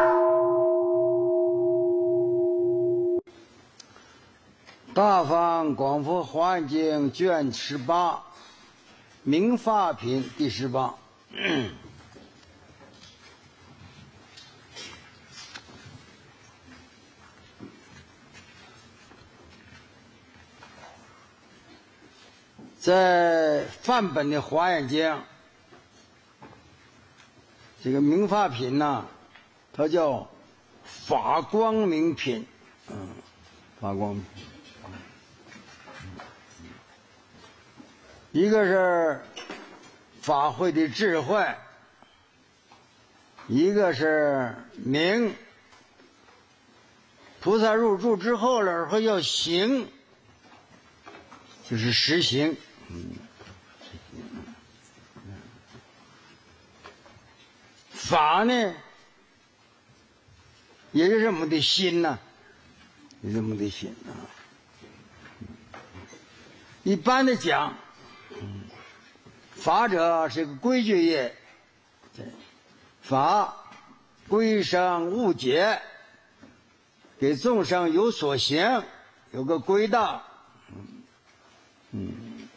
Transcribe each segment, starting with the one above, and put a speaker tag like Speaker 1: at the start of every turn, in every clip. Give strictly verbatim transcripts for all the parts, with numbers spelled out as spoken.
Speaker 1: 大方广佛华严经卷十八，明法品第十八。在梵本的华严经，这个明法品呢，它叫法光明品，嗯，法光明。一个是法会的智慧，一个是明。菩萨入住之后了，还要行，就是实行。嗯，法呢，也是我们的心呐、啊，也是我们的心啊。一般的讲，法者是个规矩也，法规生物解，给众生有所行，有个规道。嗯，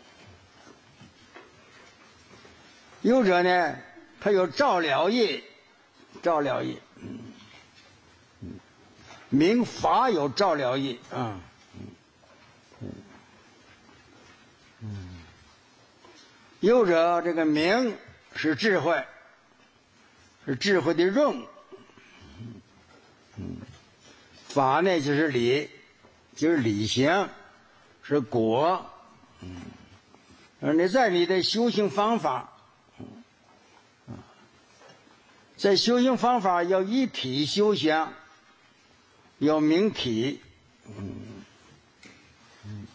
Speaker 1: 有者呢，他有照了义，照了义。嗯嗯，明法有照了义啊。嗯嗯，有者这个明是智慧，是智慧的用。嗯，法呢就是理，就是理行，是果。嗯，而你在你的修行方法，嗯，在修行方法要一体修行，要明体。嗯嗯，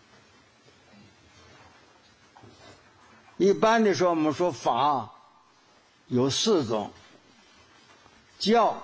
Speaker 1: 一般的说，我们说法有四种：教、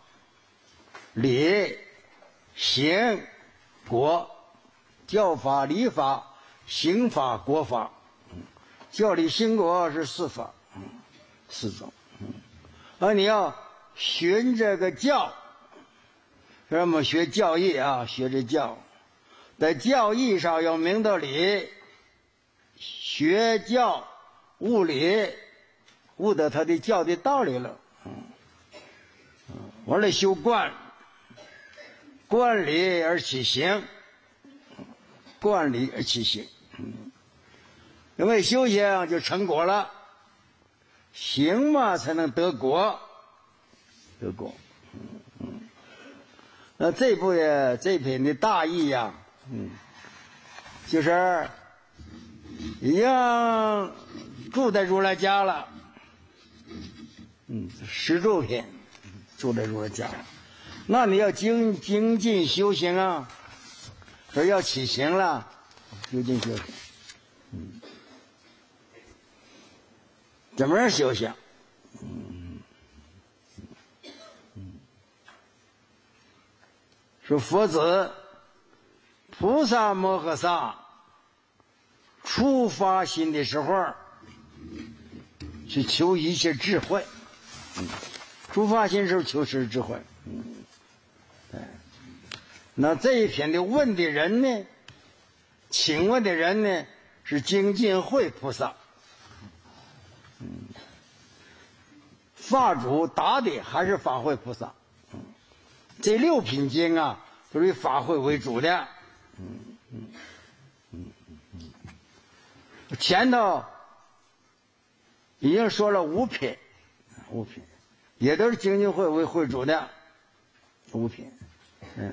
Speaker 1: 理、行、果。教法、理法、行法、果法。教理行果是四法，四种。而你要循这个教，所以我们学教义啊，学这教，在教义上要明道理，学教悟理，悟得他的教的道理了。完了修观，观理而起行，观理而起行。因为修行就成果了，行嘛才能得果，得果。嗯，那这部的这篇的大意呀、啊，嗯，就是已经住在如来家了，嗯，十住篇住在如来家了。那你要精精进修行啊，说要起行了，精进修行。嗯，怎么样修行？嗯嗯，说佛子菩萨摩诃萨初发心的时候去求一切智慧。嗯，初发心时候求是智慧。嗯，对。那这一篇的问的人呢，请问的人呢，是精进慧菩萨。嗯，法主答的还是法会菩萨。嗯，这六品经啊，都是以法会为主的。嗯嗯嗯嗯，前头已经说了五品，五品也都是精进会为会主的五品。嗯，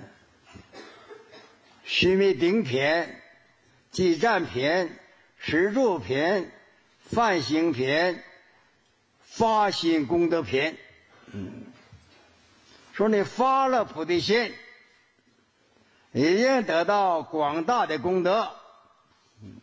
Speaker 1: 须弥顶品、寂占品、十住品、梵行品、发心功德品。嗯，说你发了菩提心，已经得到广大的功德。嗯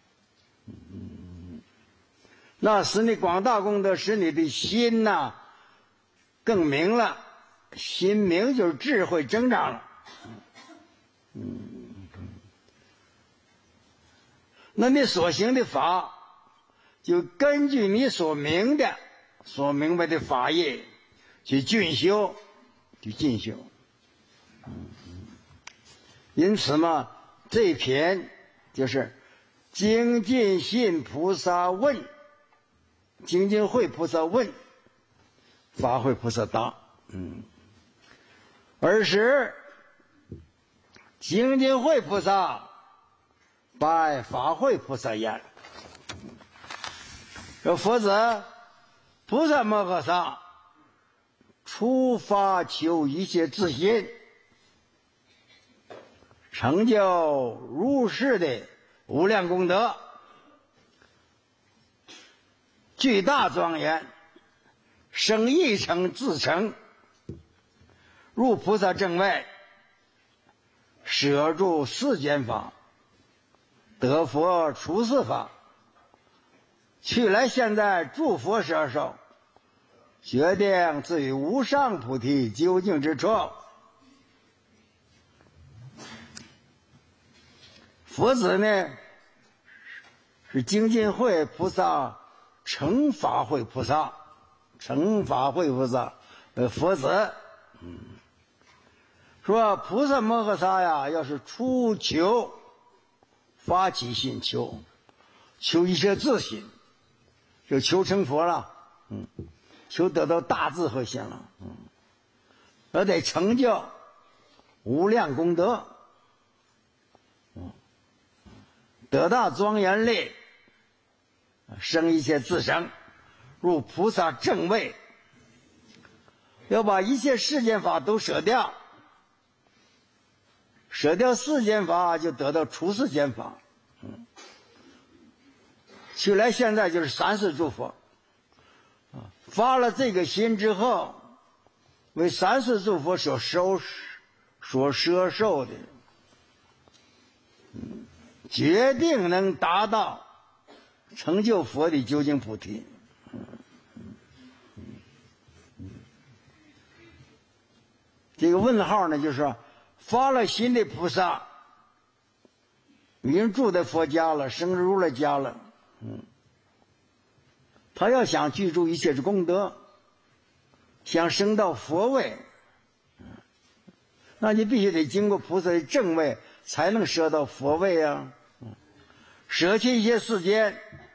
Speaker 1: 嗯，那使你广大功德，使你的心呐、啊、更明了，心明就是智慧增长了。嗯，那你所行的法，就根据你所明的、所明白的法业去进修， 去进修。嗯，因此嘛，这一篇就是精进信菩萨问，精进会菩萨问，法会菩萨答。嗯，尔时精进会菩萨拜法会菩萨言：说佛子，菩萨摩诃萨初发求一切自心，成就如是的无量功德，巨大庄严，生一成自成，入菩萨正位，舍住世间法，得佛出世法，去来现在诸佛摄受，决定至于无上菩提究竟之处。佛子呢，是精进会菩萨成法会菩萨，成法会菩萨的佛子。嗯，说菩萨摩诃萨呀，要是初求发起心求，求一切自心，就求成佛了。嗯，求得到大智慧心了。嗯，而得成就无量功德。嗯，得大庄严力，生一切自生，入菩萨正位，要把一切世间法都舍掉，舍掉世间法就得到出世间法。嗯，去来现在就是三世诸佛啊，发了这个心之后，为三世诸佛所收所摄受的，嗯，决定能达到成就佛的究竟菩提。嗯嗯嗯、这个问号呢，就是说发了心的菩萨已经住在佛家了，生入了家了。嗯，他要想具足一切之功德，想升到佛位，那你必须得经过菩萨的正位，才能舍到佛位啊。舍弃一些世间，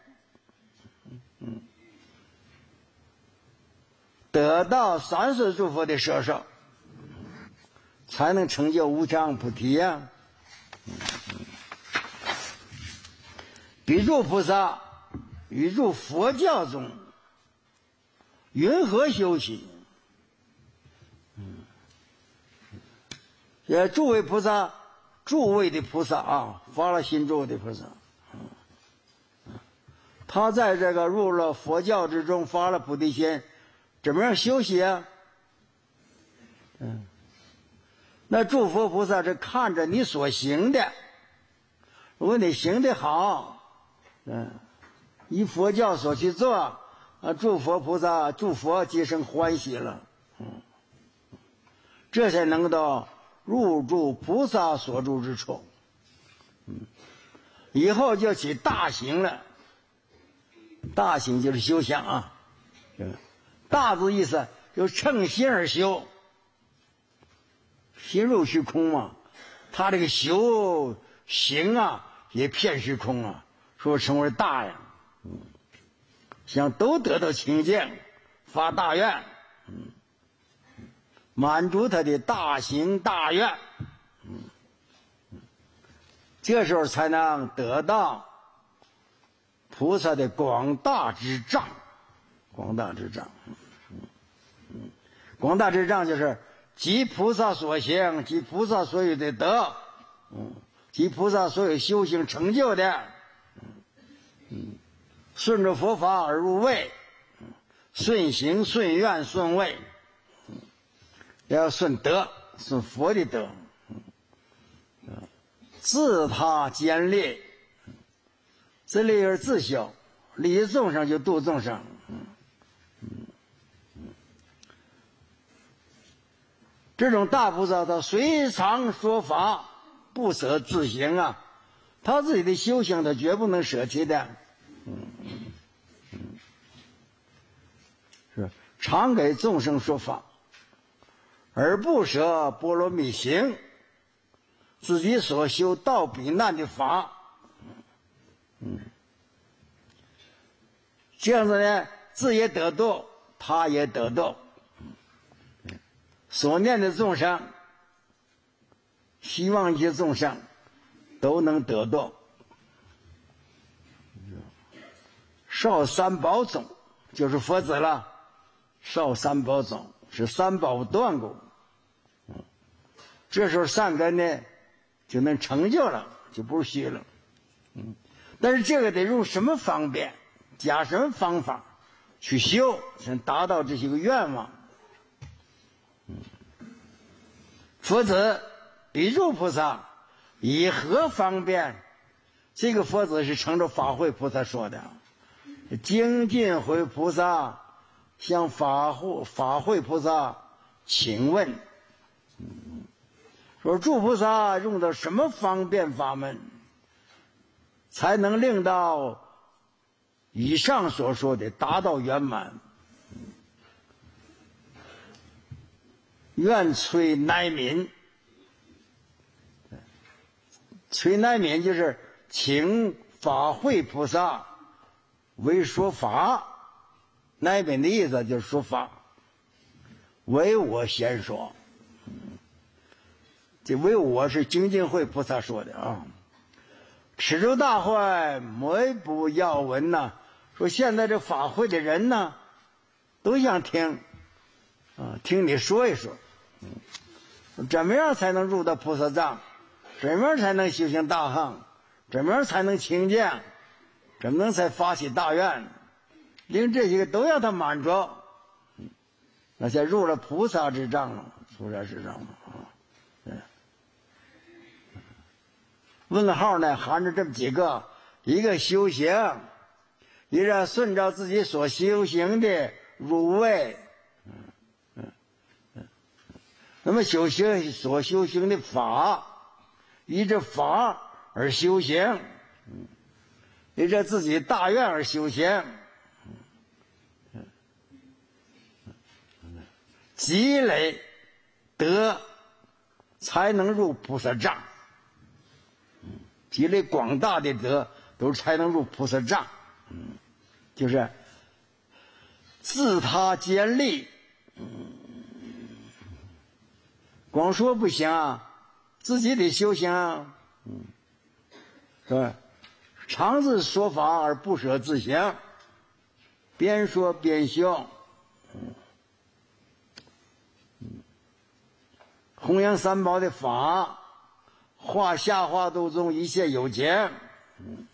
Speaker 1: 得到三世诸佛的摄受，才能成就无上菩提呀。比诸菩萨与入佛教中，云何修习？嗯，也诸位菩萨，诸位的菩萨啊，发了心诸位的菩萨，嗯，他在这个入了佛教之中，发了菩提心，怎么样修习啊？嗯，那诸佛菩萨是看着你所行的，如果你行得好，嗯，依佛教所去做，啊，诸佛菩萨、诸佛皆生欢喜了，嗯，这才能到入住菩萨所住之处，嗯，以后就起大行了。大行就是修想啊，大字意思就乘心而修，心入虚空嘛，他这个修行啊，也骗虚空啊。说成为大呀，嗯，想都得到清净，发大愿，嗯，满足他的大行大愿，嗯，这时候才能得到菩萨的广大之障，广大之障，嗯嗯，广大之障就是即菩萨所行，即菩萨所有的德，嗯，即菩萨所有修行成就的。嗯，顺着佛法而入位，顺行顺愿顺位，要顺德，顺佛的德，自他兼利，自利而自修，利众生就度众生。这种大菩萨他随常说法，不舍自行啊，他自己的修行他绝不能舍弃的。嗯嗯，是常给众生说法， 而不舍波罗蜜行，自己所修道比难的法，嗯，这样子呢，自也得度，他也得度，所念的众生，希望一些众生都能得度。少三宝种就是佛子了，少三宝种是三宝断故，这时候善根呢就能成就了，就不是虚了。嗯，但是这个得用什么方便，加什么方法去修，才能达到这些个愿望。嗯，佛子比丘菩萨以何方便？这个佛子是乘着法会菩萨说的。精进会菩萨向法会法会菩萨请问，嗯，说诸菩萨用的什么方便法门，才能令到以上所说的达到圆满？愿摧乃悯，摧乃悯就是请法会菩萨为说法，乃悯的意思就是说法，为我先说。这为我是精进会菩萨说的啊。持咒大会每不要闻呐，说现在这法会的人呢，都想听啊，听你说一说，嗯，怎么样才能入到菩萨藏？怎么样才能修行大行？怎么样才能清净？怎么能才发起大愿？令这些个都让他满足，那才入了菩萨之藏了，菩萨之藏了啊。对，问号呢含着这么几个：一个修行，一个顺照自己所修行的入位，嗯嗯嗯。那么修行所修行的法，依着法而修行，嗯，依着自己大愿而修行，积累德才能入菩萨藏，积累广大的德都才能入菩萨藏，嗯，就是自他兼利，嗯，光说不行啊，自己得修行啊，嗯，是吧？常自说法而不舍自行，边说边修，嗯，弘扬三宝的法，化下化度中一切有情，嗯，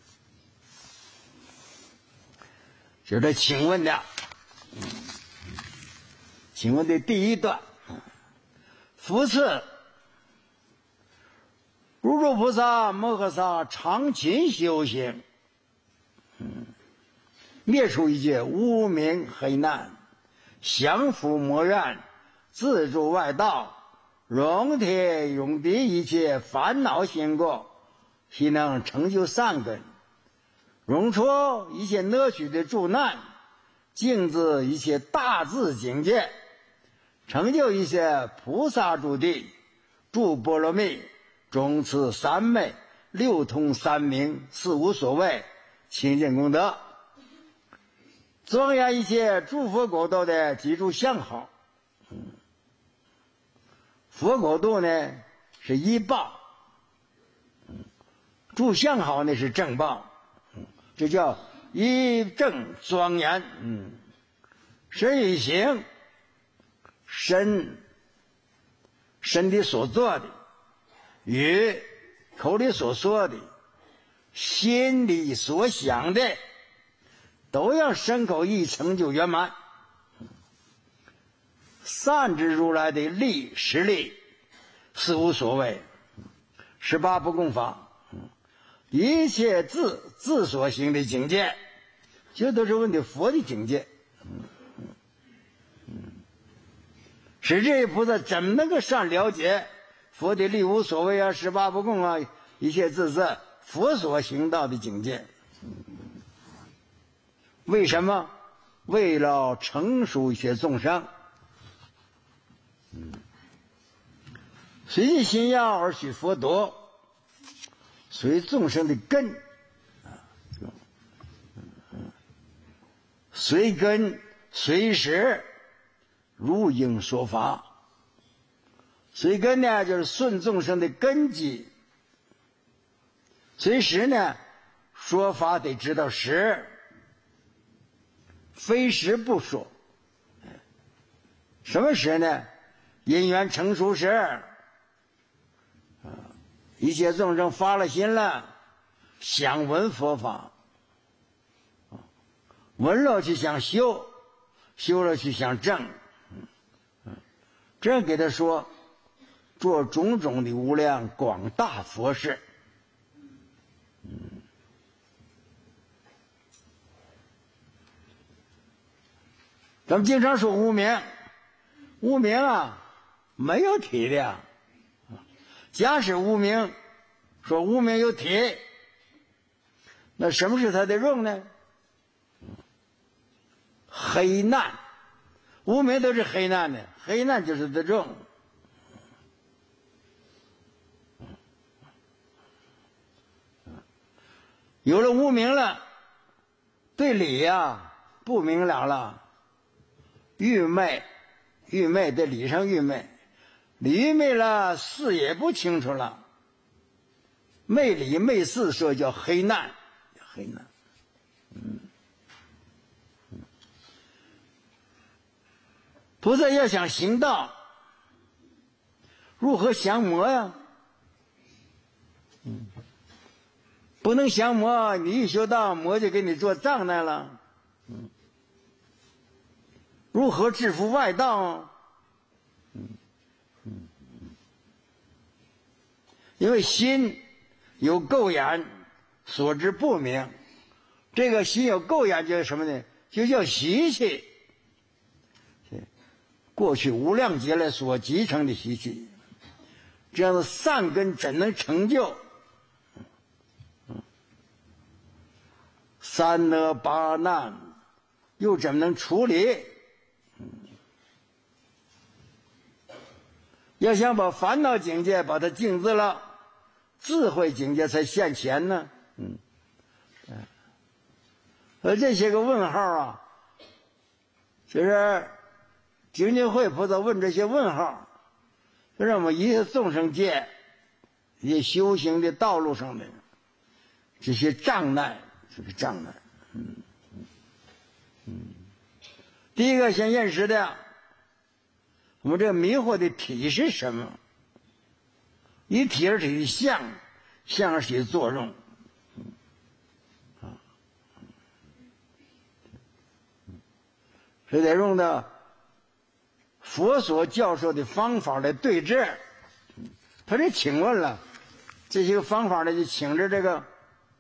Speaker 1: 这是他请问的，嗯，请问的第一段，福次如住菩萨摩诃萨常勤修行，嗯，灭除一切无明黑难，降伏魔怨，自助外道，容铁永敌一切烦恼心过，悉能成就善根，容出一切恶趣的助难，净自一切大自境界，成就一切菩萨诸地，诸波罗蜜，中次三昧，六通三明，四无所谓，清净功德，庄严一切诸佛国度的几处相好，嗯，佛国度呢是依报，嗯，诸相好呢是正报，嗯，这叫依正庄严，嗯，身与行，身身体所做的，与口里所说的，心里所想的，都要身口意成就圆满。善知如来的力实力，四无所谓，十八不共法，一切自自所行的境界，这都是问的佛的境界。使这菩萨怎么能够善了解佛的力无所谓啊，十八不共啊，一切自自佛所行道的境界？为什么？为了成熟一些众生。嗯， 随其心要而取佛度，随众生的根，随根随时如应说法。随根呢，就是顺众生的根基；随时呢，说法得知道时，非时不说。什么时呢？因缘成熟时，一切众生发了心了，想闻佛法，闻了去想修，修了去想正，这给他说做种种的无量广大佛事。咱们经常说无明，无明啊没有体量。假使无明说无明有体，那什么是它的用呢？黑难，无明都是黑难的，黑难就是它的用。有了无明了，对理呀、啊、不明了了，愚昧，愚昧在理上愚昧，理愚昧了，事也不清楚了，昧理昧事，说叫黑难，黑难。嗯，菩萨要想行道，如何降魔呀？嗯，不能降魔，你一修道，魔就给你做障碍了。嗯，如何制服外道？嗯嗯，因为心有垢眼，所知不明。这个心有垢眼就是什么呢？就叫习气。过去无量劫来所集成的习气，这样的善根怎能成就？三恶八难又怎么能处理？要想把烦恼境界把它净治了，智慧境界才现前呢。嗯，而这些个问号啊，就是精进会菩萨问这些问号，就让我们一切众生界一些修行的道路上的这些障碍，这个障碍。嗯嗯，第一个先认识的，我们这个迷惑的体是什么？以体而体的相，相而起作用。啊，所以得用的佛所教授的方法来对治。他这请问了这些个方法呢，就请着这个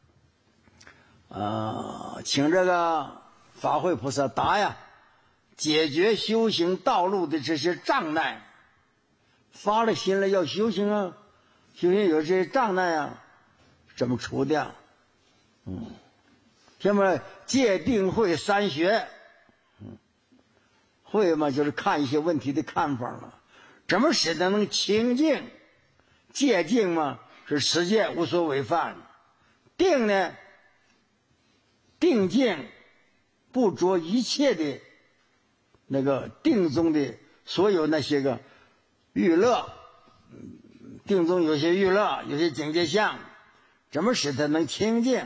Speaker 1: 呃，请这个法会菩萨答呀，解决修行道路的这些障碍。发了心了要修行啊，修行有这些障碍啊，怎么除掉？嗯，那么戒定慧三学，嗯，慧嘛就是看一些问题的看法了，怎么使得能清净？戒净嘛是持戒无所违犯，定呢定境不着一切的那个定中的所有那些个娱乐，定中有些娱乐，有些境界相，怎么使它能清净？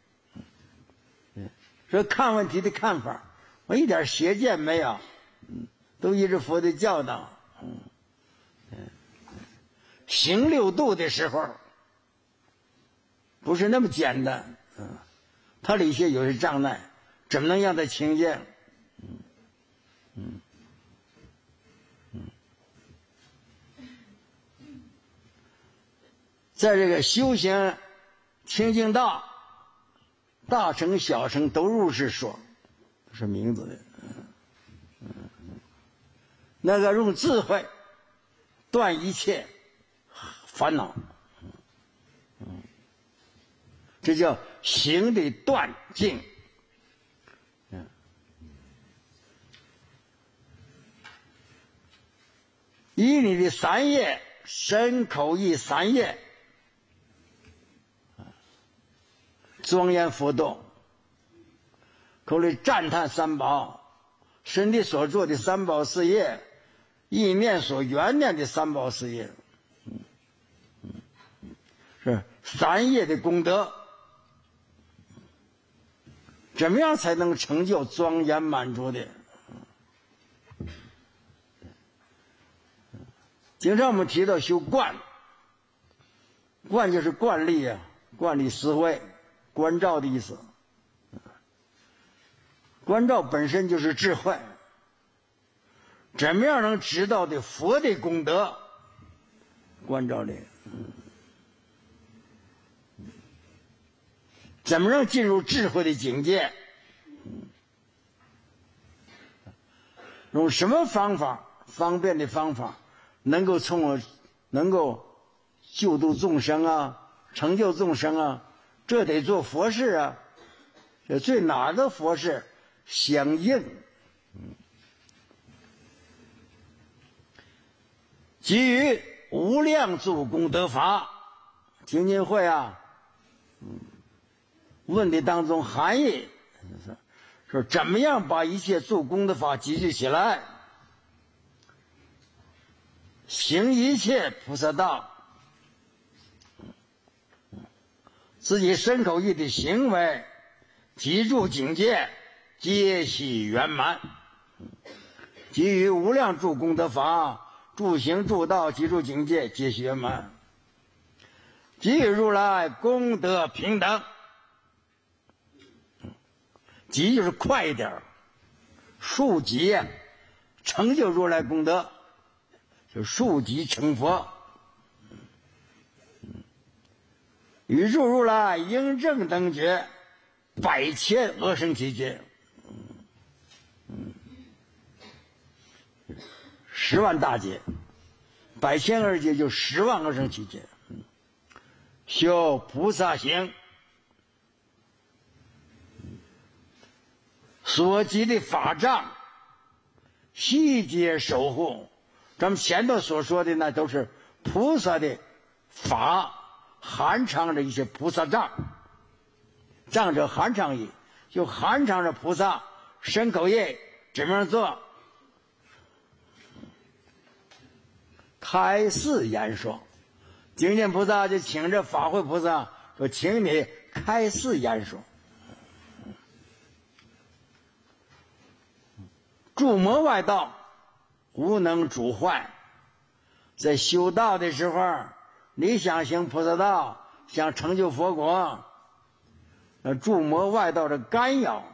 Speaker 1: 所以看问题的看法，我一点邪见没有，都依着佛的教导。行六度的时候，不是那么简单，嗯，它里些有些障碍，怎么能让它清净？嗯嗯嗯，在这个修行清净道，大乘小乘都入世说，是名字的，嗯嗯，那个用智慧断一切烦恼，嗯，这叫行的断尽。嗯，以你的三业身口意三业，庄严佛动，口里赞叹三宝，身体所做的三宝事业，意念所缘念的三宝事业，是三业的功德。怎么样才能成就庄严满足的？经常我们提到修观，观就是观力啊，观力思维，观照的意思。观照本身就是智慧，怎么样能知道的佛的功德？观照力。怎么能进入智慧的境界？用什么方法，方便的方法，能够从能够救度众生啊，成就众生啊？这得做佛事啊。这最哪个佛事相应？基于无量诸功德法，精进会啊。问题当中含义说，怎么样把一切做功德法集聚起来，行一切菩萨道，自己身口意的行为，集住境界，皆系圆满。基于无量诸功德法，助行助道，集住境界，皆系圆满。基于如来功德平等。集就是快一点，速集成就如来功德，就速集成佛。宇宙如来应正等觉，百千阿僧祇劫，十万大劫，百千二劫就十万阿僧祇劫。修菩萨行，所集的法藏，细节守护。咱们前头所说的那都是菩萨的法，含藏着一些菩萨藏。藏者含藏义，就含藏着菩萨身口业怎么样做，开示言说。精进菩萨就请着法会菩萨说，请你开示言说。诸魔外道无能主坏，在修道的时候，你想行菩萨道，想成就佛国，那诸魔外道的干扰，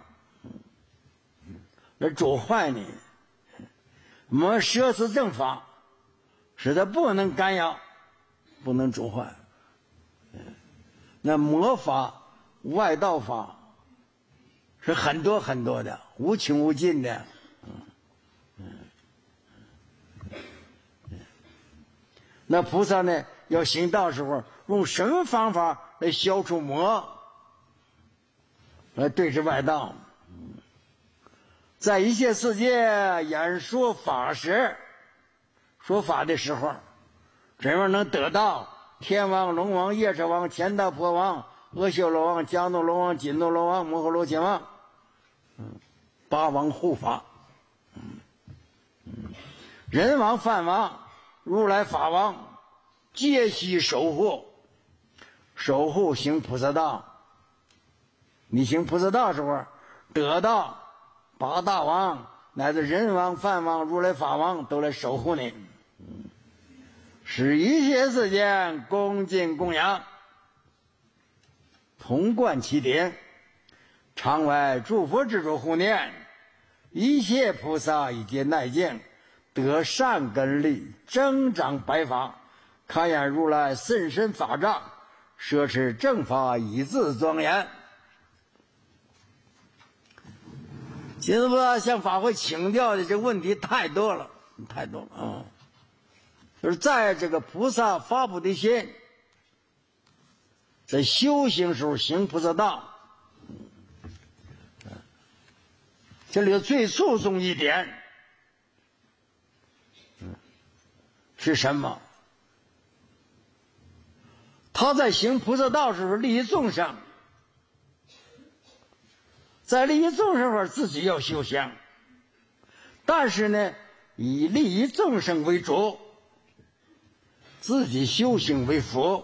Speaker 1: 那主坏你。魔摄持正法，使他不能干扰，不能主坏。那魔法外道法是很多很多的，无穷无尽的。那菩萨呢，要行道时候用什么方法来消除魔，来对治外道？在一切世界演说法时，说法的时候，怎样能得到天王、龙王、夜叉王、乾闼婆王、阿修罗王、迦诺罗王、紧诺罗王、摩诃罗伽王八王护法，人王、梵王、如来法王皆悉守护，守护行菩萨道。你行菩萨道时候，得到八大王乃至人王、梵王、如来法王都来守护你，使一切世间恭敬供养，同贯其顶，常为诸佛之主护念，一切菩萨以皆耐敬，得善根力，增长白法，看见如来甚深法藏，摄持正法以自庄严。金子菩萨向法会请教的这问题太多了，太多了啊！就是在这个菩萨发菩提心，在修行时候行菩萨道，这里最注重一点是什么？ 他在行菩萨道时候利益众生，在利益众生时候自己要修行，但是呢以利益众生为主，自己修行为辅。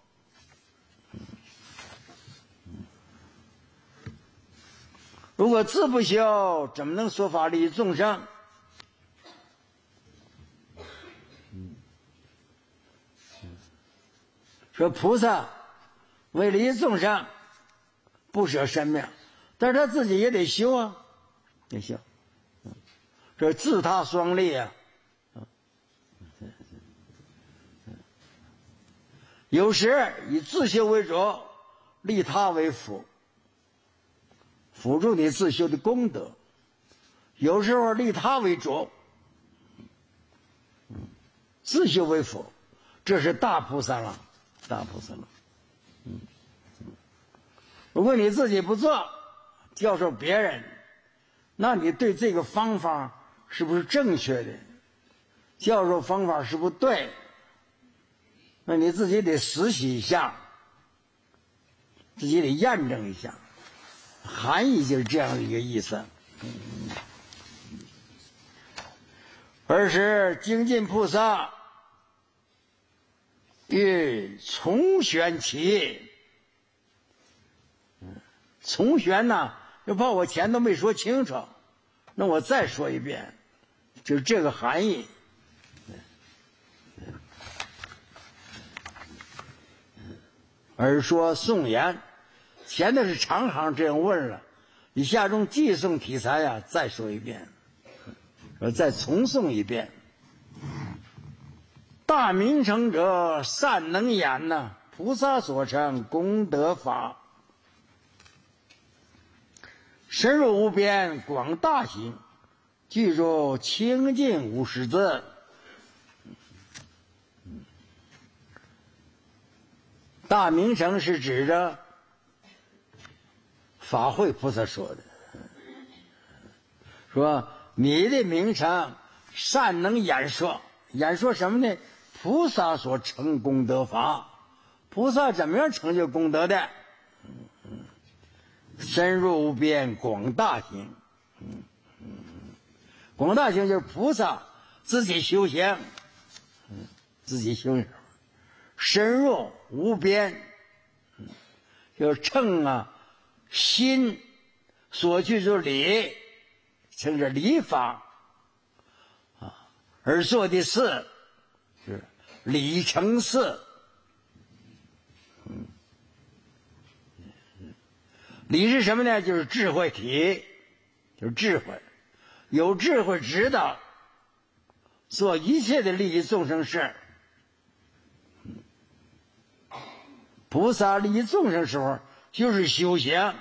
Speaker 1: 如果自不修，怎么能说法利益众生？说菩萨为利益众生不舍生命，但是他自己也得修啊，得修。这自他双利啊。有时以自修为主，利他为辅，辅助你自修的功德；有时候利他为主，自修为辅，这是大菩萨了，大菩萨了。嗯，如果你自己不做，教授别人，那你对这个方法是不是正确的？教授方法是不是对？那你自己得实习一下，自己得验证一下。含义就是这样的一个意思。二是精进菩萨欲从玄起。从玄呢，又怕我前头没说清楚，那我再说一遍，就是这个含义。而说颂言，前头是常行这样问了，以下中寄颂题材呀、啊，再说一遍，我再重诵一遍。大明成者善能言呐、啊，菩萨所成功德法，深入无边广大行，具足清净无实字。大明成是指着法会菩萨说的，说你的名称善能演说，演说什么呢？菩萨所成功德法，菩萨怎么样成就功德的？深入无边广大行，广大行就是菩萨自己修行，自己修行，深入无边，就是称啊心所具之理，称是理法啊，而做的事是理成事。嗯，理是什么呢？就是智慧体，就是智慧，有智慧知道做一切的利益众生事。菩萨利益众生时候就是修行，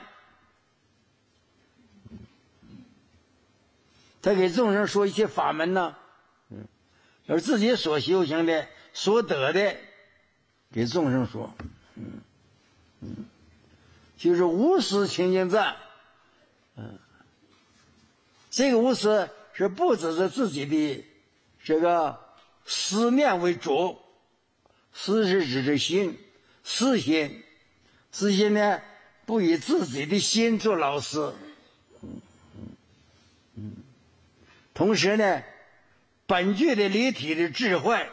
Speaker 1: 他给众生说一些法门呢，嗯，而自己所修行的所得的给众生说，嗯嗯，就是无私清净赞，嗯，这个无私是不只是自己的这个思念为主，思是指着心。私心，私心呢，不以自己的心做老师，嗯嗯嗯，同时呢，本具的离体的智慧，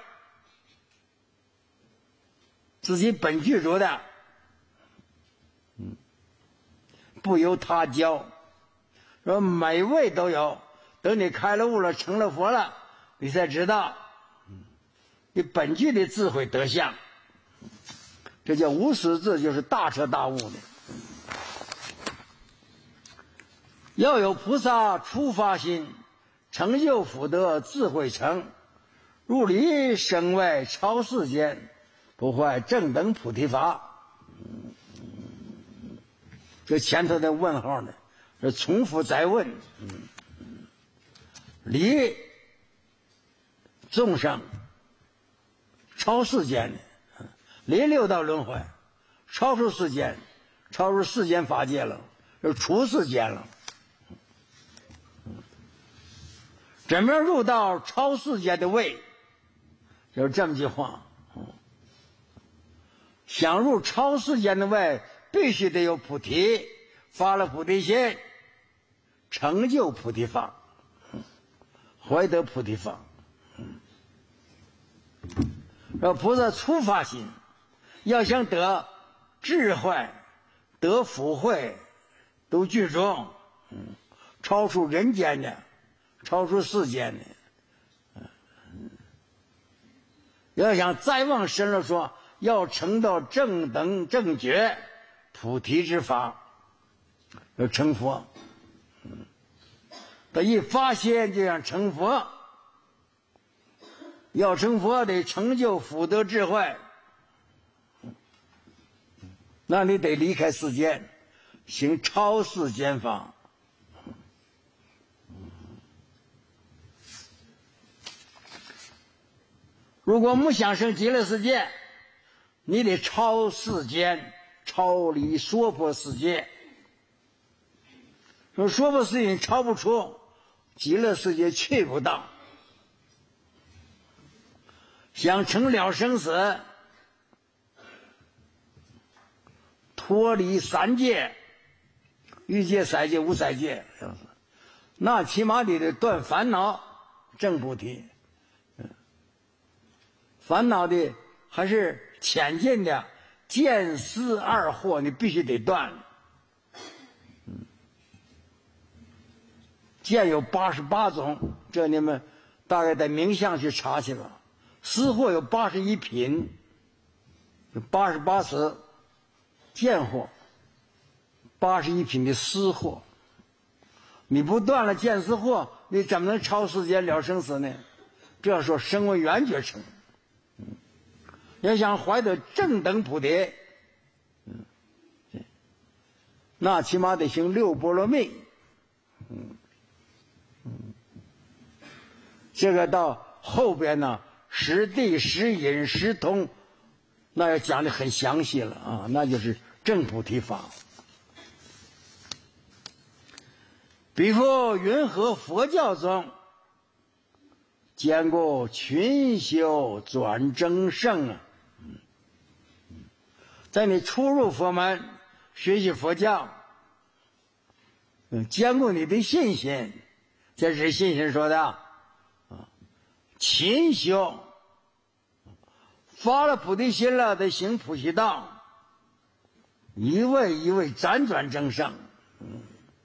Speaker 1: 自己本具足的，嗯，不由他教，说每位都有，等你开了悟了，成了佛了，你才知道，嗯，你本具的智慧德相。这叫无私字，就是大彻大悟的。要有菩萨初发心，成就福德智慧成，入离生外超世间，不坏正等菩提法。这前头的问号呢，是重复再问。离众生超世间的。离六道轮回，超出世间，超出世间法界了，就出世间了。怎么样入到超世间的位？就是这么句话。 想入超世间的位，必须得有菩提，发了菩提心，成就菩提法，怀得菩提法。说菩萨初发心，要想得智慧，得福慧，都具足，超出人间的，超出世间的。要想再往深了说，要成到正等正觉菩提之法，要成佛。他一发现就想成佛，要成佛得成就福德智慧，那你得离开世间，行超世间法。如果不想生极乐世界，你得超世间，超离娑婆世界。说娑婆世界超不出，极乐世界去不到。想成了生死，脱离三界，欲界、色界、无色界，那起码你得断烦恼，证菩提。烦恼的还是浅近的见思二惑，你必须得断。见有八十八种，这你们大概在名相去查去吧。思惑有八十一品，有八十八识见惑，八十一品的思惑。你不断了见思惑，你怎么能超世间了生死呢？这样说声闻缘觉成。要想怀得正等菩提，那起码得行六波罗蜜。这个到后边呢，十地、十隐、十通，那要讲的很详细了啊，那就是正菩提法。比夫云何佛教中见过群修转正圣啊？在你初入佛门学习佛教，嗯，兼顾你的信心，这是信心说的啊。勤修，发了菩提心了，得行菩提道，一位一位辗转正圣，嗯，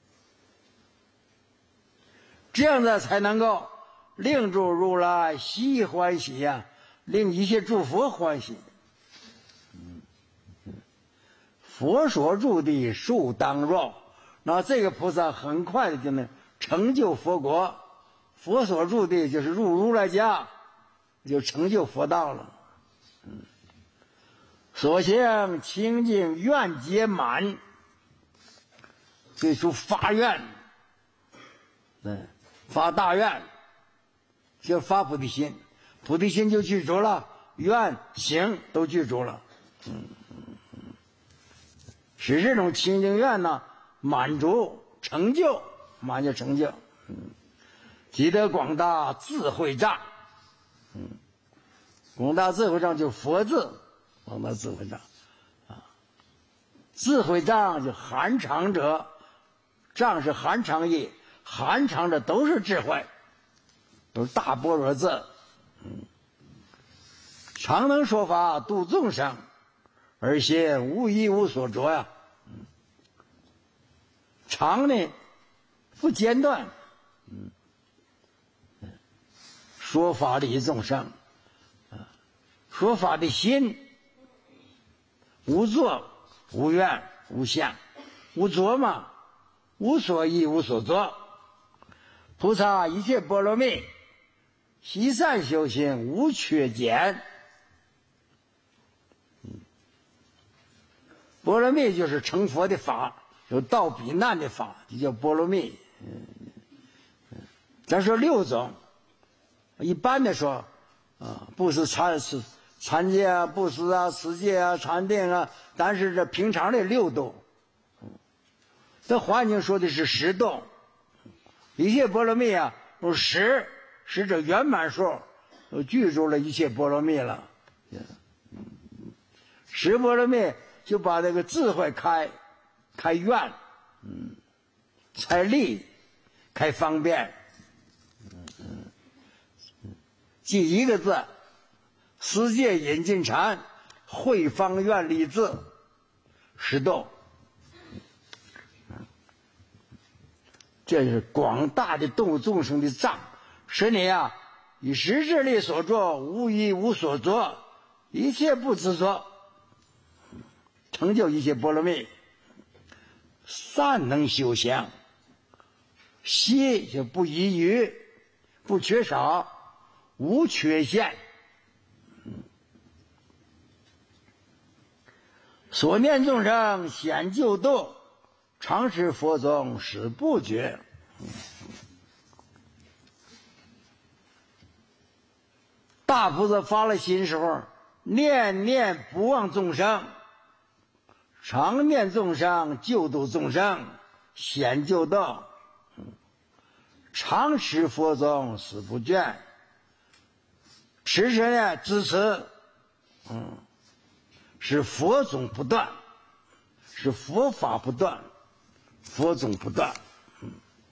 Speaker 1: 这样子才能够令诸如来喜欢喜呀、啊，令一切诸佛欢喜。佛所住的树当入，那这个菩萨很快的就能成就佛国。佛所住的就是入如来家，就成就佛道了。嗯，所行清净愿皆满，最初发愿，嗯，发大愿，就发菩提心，菩提心就具足了，愿行都具足了。嗯。使这种清净愿呢，满足成就，满足成就，嗯，积得广大智慧障，嗯，广大智慧障就佛字，广大智慧障，啊，智慧障就含藏者，障是含藏义，含藏的都是智慧，都是大般若字，嗯，常能说法度众生，而且无一无所着呀。常呢不间断，嗯，说法利益众生，啊，说法的心无作无愿无相无着嘛，无所依无所作。菩萨一切波罗蜜，习善修行无缺减。波罗蜜就是成佛的法，有道比难的法，就叫波罗蜜。咱说六种，一般的说啊，布施、禅施、禅戒啊，布施啊，持戒啊，禅定啊，但是这平常的六度，这环境说的是十度。一切波罗蜜啊，十是这圆满数，都具足了一切波罗蜜了。 十波罗蜜就把这个智慧开，开愿，嗯，开利，开方便，嗯嗯，记一个字，世界引进禅，慧方愿力智，十动。这是广大的动物众生的障，使你啊以实质力所作，无一无所作，一切不执着，成就一切波罗蜜。善能修行，息就不遗余，不缺少，无缺陷。所念众生显救度，常持佛宗始不绝。大菩萨发了心时候，念念不忘众生，常念众生，救度众生，显救度，常持佛宗始不倦。持持呢，支持，嗯，使佛种不断，使佛法不断，佛种不断。嗯，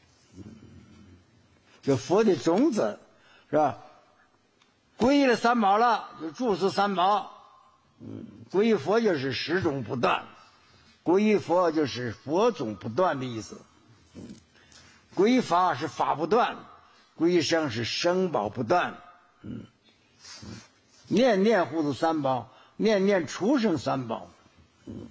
Speaker 1: 这佛的种子是吧？皈依了三宝了，就注释三宝。嗯，皈依佛就是始终不断，皈依佛就是佛种不断的意思。嗯，皈依法是法不断，皈依生是生宝不断。嗯，嗯念念护持三宝，念念出生三宝。嗯，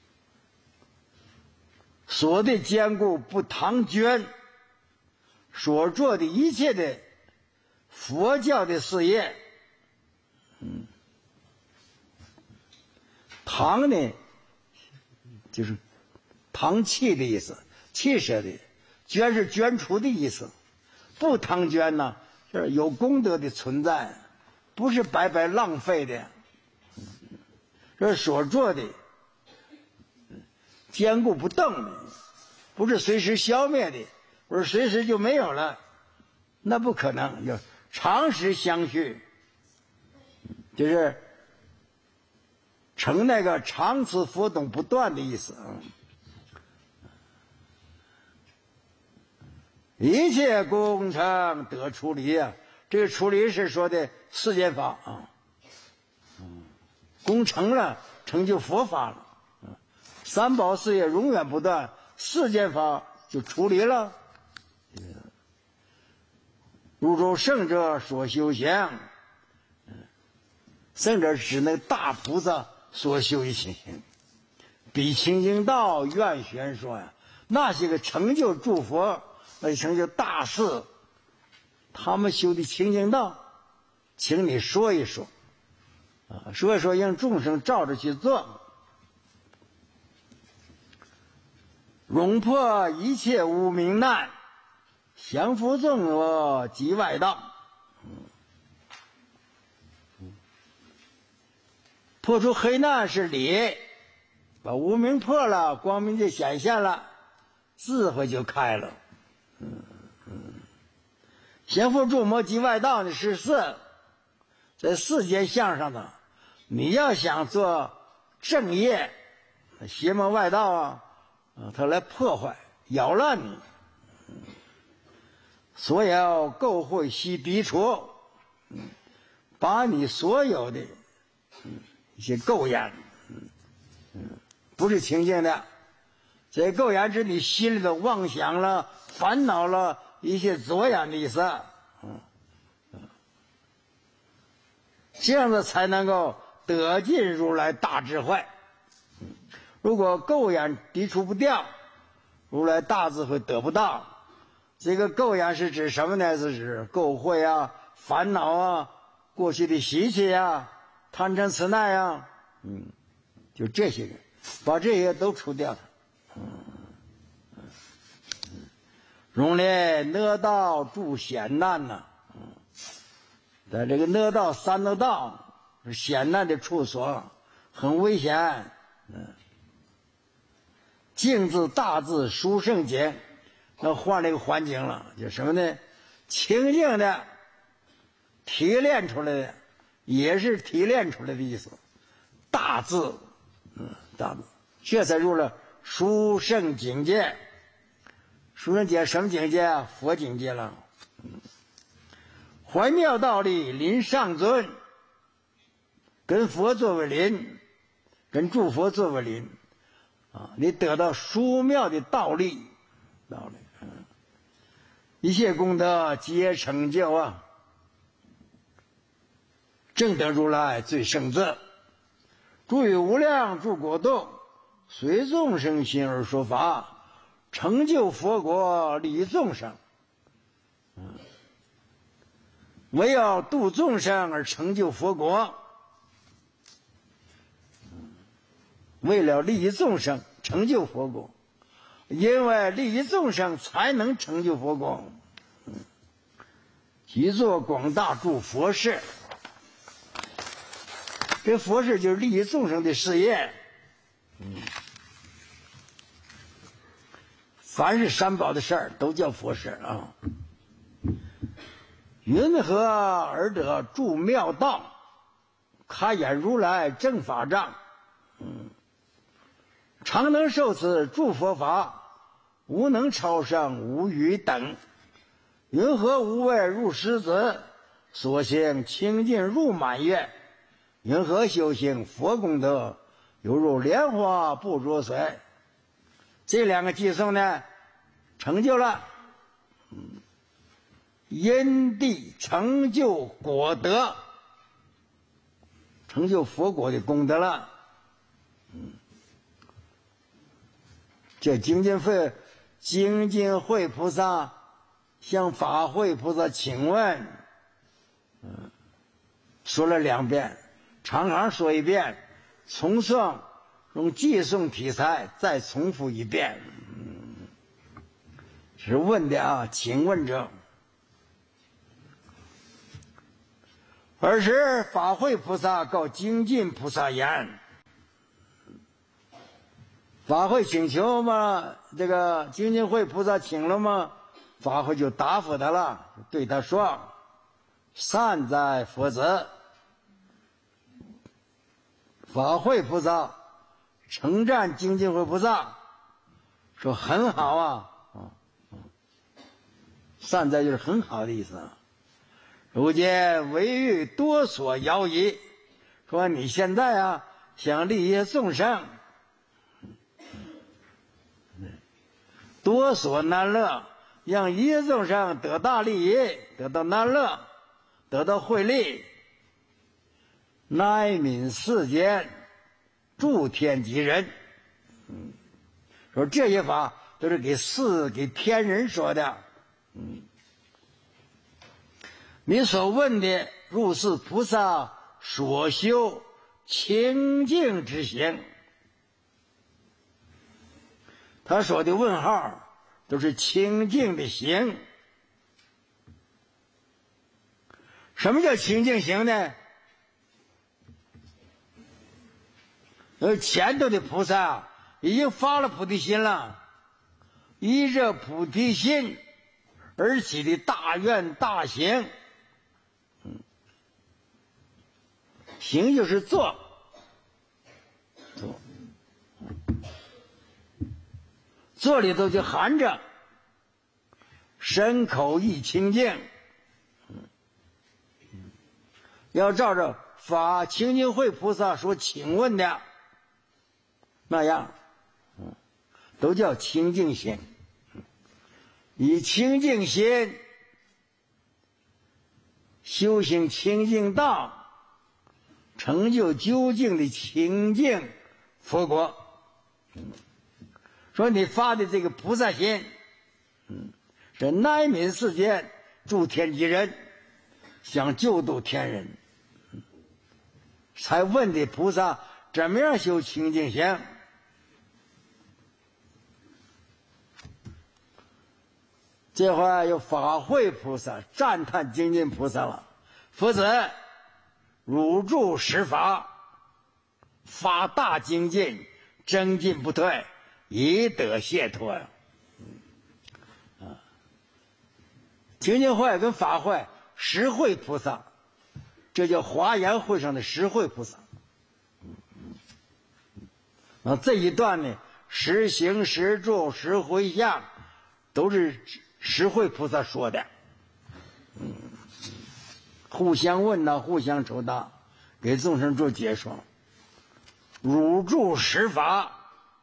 Speaker 1: 所的坚固不唐捐，所做的一切的佛教的事业，嗯，唐呢，就是唐气的意思，气舍的，捐是捐出的意思，不唐捐呢，就是有功德的存在，不是白白浪费的，这是所做的，坚固不动的，不是随时消灭的，不是随时就没有了，那不可能，要长时相续，就是成那个常持佛种不断的意思啊。一切工程得出离啊，这个出离是说的世间法啊，功成了，成就佛法了，三宝事业永远不断，世间法就出离了。如中圣者所修行，圣者指那大菩萨所修一行，比清净道愿玄说呀，那些个成就诸佛，那些成就大事，他们修的清净道，请你说一说啊，说一说，让众生照着去做，容破一切无明难，降伏众我及外道。破除黑难是理，把无明破了，光明就显现了，智慧就开了。嗯嗯，降伏众魔及外道的是事，在世间相上的，你要想做正业，邪魔外道啊，他来破坏扰乱你，所要垢秽悉涤除，把你所有的一些垢染，不是清净的，这些垢染是你心里的妄想了、烦恼了一些浊染的意思，这样子才能够得尽如来大智慧。如果垢染涤除不掉，如来大智慧得不到。这个垢染是指什么呢？是指垢秽啊、烦恼啊、过去的习气啊、贪嗔痴耐啊，嗯，就这些个，把这些都除掉它。嗯，容列恶道助险难呐、啊，嗯，在这个恶道三恶道是险难的处所，很危险。嗯，静字大字殊胜境，那换了一个环境了，就什么呢？清净的提炼出来的，也是提炼出来的意思。 大智，嗯，大智，这才入了殊胜境界。殊胜境界什么境界啊？佛境界了。怀妙道理，临上尊，跟佛作为邻，跟诸佛作为邻啊，你得到殊妙的道理，道理，嗯，一切功德皆成就啊，正得如来最胜智，诸于无量诸国度，随众生心而说法，成就佛国，利众生。嗯，唯有度众生而成就佛国，为了利益众生成就佛国，因为利益众生才能成就佛国。即做广大诸佛事，这佛事就是利益众生的事业。嗯，凡是三宝的事儿都叫佛事啊。云何而得诸妙道，开眼如来正法藏。嗯，常能受此诸佛法，无能超胜无余等。云何无畏入狮子，所行清净入满月。云何修行佛功德，犹如莲花不着水。这两个偈颂呢，成就了嗯因地成就果德，成就佛果的功德了。嗯，这精进会精进会菩萨向法会菩萨请问，嗯，说了两遍，常常说一遍，重诵用偈颂题材再重复一遍。嗯，是问的啊，请问者。尔时法会菩萨告精进菩萨言，法会请求嘛，这个精进会菩萨请了吗？法会就答复他了，对他说：善哉佛子。法会菩萨称赞精进会菩萨，说很好啊，善哉就是很好的意思啊。如今为欲多所摇移，说你现在啊想利益众生，多所难乐，让一切众生得大利益，得到难乐，得到惠利，乃悯世间诸天及人。嗯，说这些法都是给世给天人说的。嗯，你所问的如是菩萨所修清净之行，他说的问号都是清净的行。什么叫清净行呢？呃，前头的菩萨已经发了菩提心了，依着菩提心而起的大愿大行。嗯，行就是做，做，做里头就含着身口意清净。要照着法清净会菩萨所请问的那样，都叫清净心。以清净心修行清净道，成就究竟的清净佛国。说你发的这个菩萨心，嗯，是乃悯世间诸天及人，想救度天人，才问的菩萨怎么样修清净行。这回有法会菩萨赞叹精进菩萨了，夫子汝住十法，发大精进，精进不退，以得解脱呀。啊，精进会跟法会实会菩萨，这叫华严会上的实会菩萨。 啊，这一段呢，十行、十住、十回向，都是十慧菩萨说的。嗯，互相问呐，互相抽答，给众生做解说。汝住十法，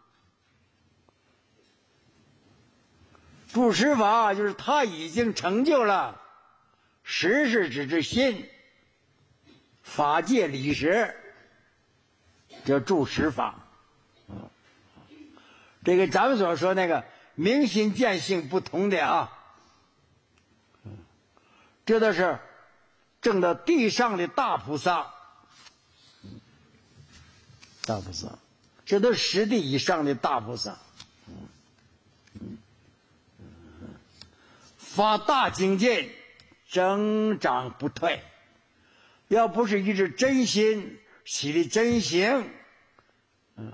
Speaker 1: 住十法就是他已经成就了。十是指之心，法界理实，叫住十法。这个咱们所说那个明心见性不同的啊，这都是证到地上的大菩萨，大菩萨，这都是十地以上的大菩萨，发大精进，增长不退。要不是一直真心起的真行，嗯，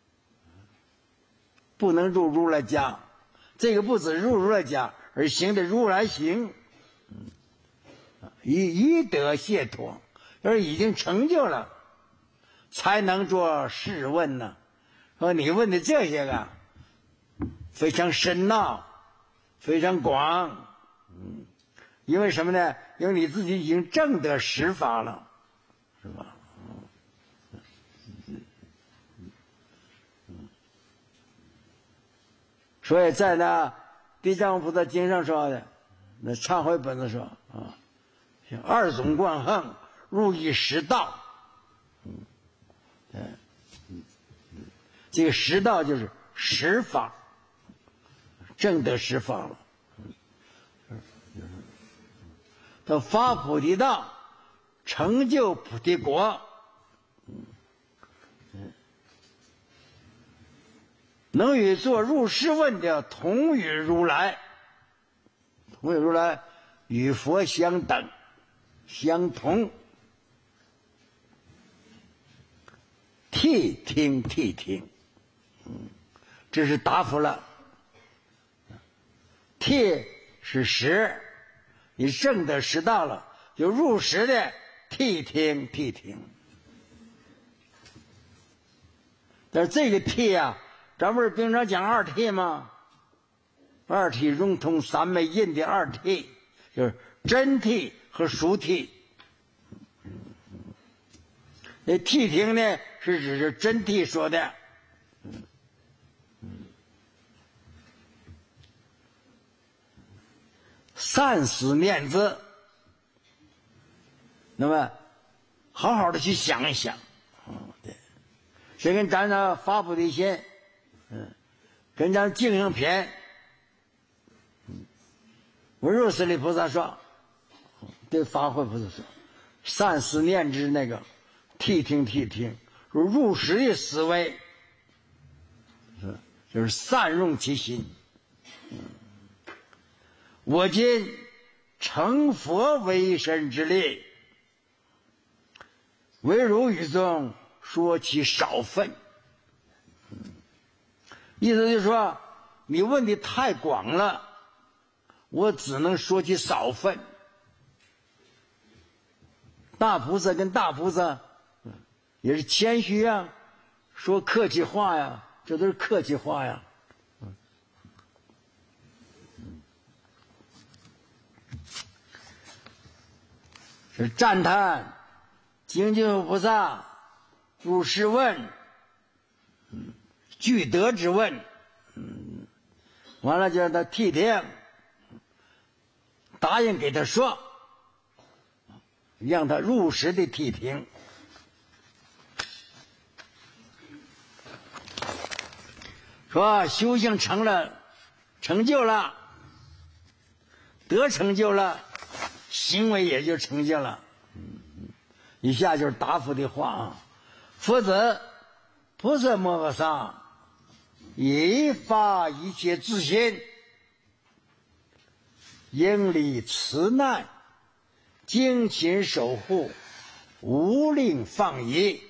Speaker 1: 不能入如来家。这个不止入如来家，而行的如来行，以以德解脱，而已经成就了，才能做试问呢。说你问的这些个非常深奥，非常广，嗯，因为什么呢？因为你自己已经证得十法了，是吧？所以在那地藏菩萨经上说的，那忏悔本子说啊，二种贯横，入一十道。嗯，嗯，这个十道就是十法，证得十法了。到发菩提道，成就菩提国，能与做入世问的同与如来，同与如来与佛相等相同，谛听谛听，嗯，这是答复了。谛是实，你证得实道了，就入实的谛听谛听。但是这个谛啊，咱不是平常讲二谛吗？二谛融通三昧印的二谛，就是真谛和俗谛。那谛听呢，是指是真谛说的。善思念之，那么好好的去想一想，嗯，对，这跟咱这发菩提心，嗯，跟咱净行篇，嗯，文殊师利菩萨说，对法会菩萨说，善思念之那个谛听谛听，如入实的思维，是就是善用其心。嗯，我今成佛为身之力，唯汝语中说其少分。意思就是说，你问的太广了，我只能说其少分。大菩萨跟大菩萨也是谦虚啊，说客气话呀，这都是客气话呀。是赞叹精进菩萨入世问，嗯，具德之问，嗯，完了就让他谛听，答应给他说，让他入实的谛听。说修行成了，成就了，得成就了，行为也就成就了。以下就是答复的话啊。佛子菩萨摩诃萨以发一切自心，应理慈难，精勤守护，无令放逸。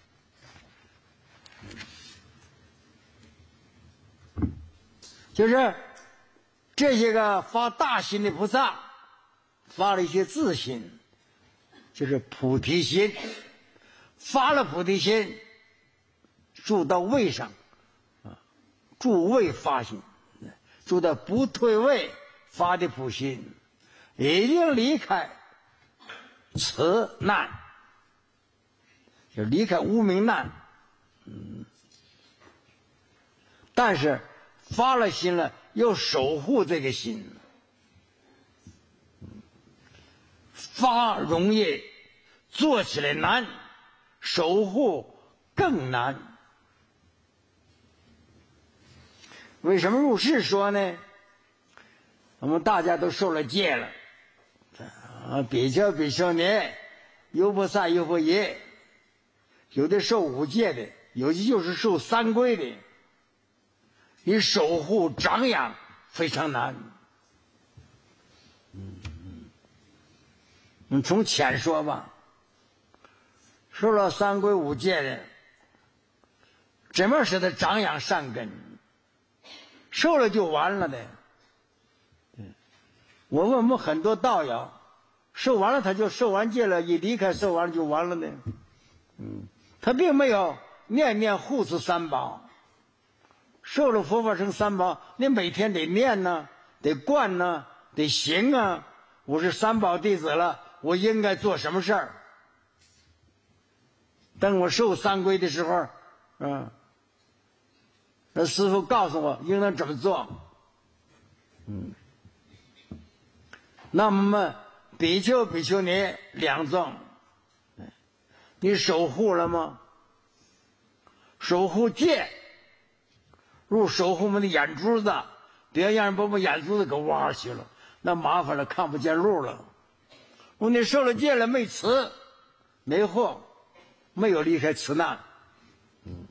Speaker 1: 就是这些个发大心的菩萨发了一些自心，就是菩提心，发了菩提心， 住到位上，啊，住位发心，住到不退位发的普心，已经离开此难，就离开无明难。嗯，但是发了心了，要守护这个心。发容易，做起来难，守护更难。为什么入世说呢？我们大家都受了戒了，啊，比丘、比丘尼、优婆塞、优婆夷，有的受五戒的，有的就是受三规的。你守护长养非常难。嗯，嗯，从浅说吧，受了三规五戒的，怎么使他长养善根？受了就完了的。我问我们很多道友，受完了他就受完戒了，一离开受完了就完了的。嗯，他并没有念念护持三宝。受了佛法僧三宝，你每天得念呢，得观呢，得行啊。我是三宝弟子了，我应该做什么事儿？等我受三规的时候，嗯，那师父告诉我应当怎么做。嗯，那么比丘、比丘尼两众，你守护了吗？守护戒。如守护我们的眼珠子，别让人把我们眼珠子给挖去了，那麻烦了，看不见路了。我你受了戒了，没持，没惑，没有离开此难。嗯，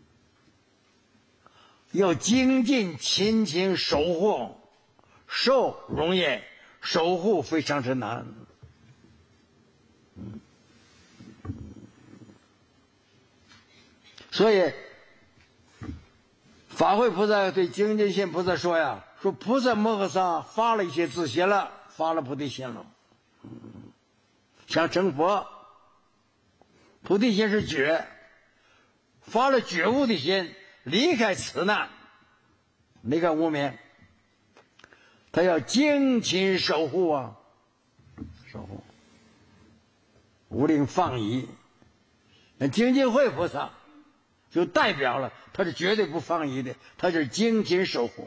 Speaker 1: 要精进勤勤守护，受容易，守护非常之难。嗯，所以法会菩萨对精进心菩萨说呀，说菩萨摩诃萨发了一些自心了，发了菩提心了，嗯，想成佛。菩提心是觉，发了觉悟的心，离开此难，离开无明，他要精勤守护啊，守护，无令放逸。那精进会菩萨就代表了他是绝对不放逸的，他是精勤守护。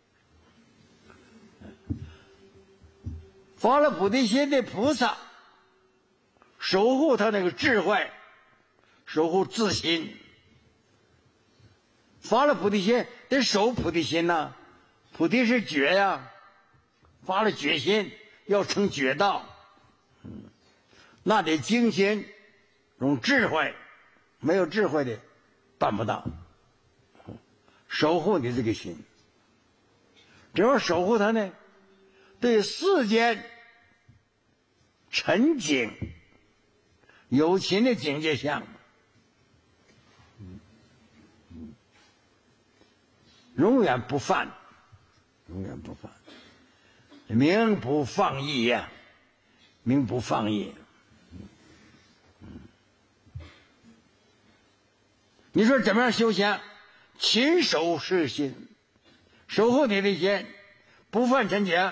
Speaker 1: 发了菩提心的菩萨，守护他那个智慧，守护自心。发了菩提心得守菩提心呐、啊，菩提是觉呀，发了觉心要成觉道，嗯，那得精勤，用智慧，没有智慧的办不到。守护你这个心，怎么守护它呢？对世间沉静有情的境界相，嗯嗯，永远不犯，永远不犯，名不放逸呀，名不放逸。嗯，你说怎么样修行？勤守是心，守护你的心，不犯尘情，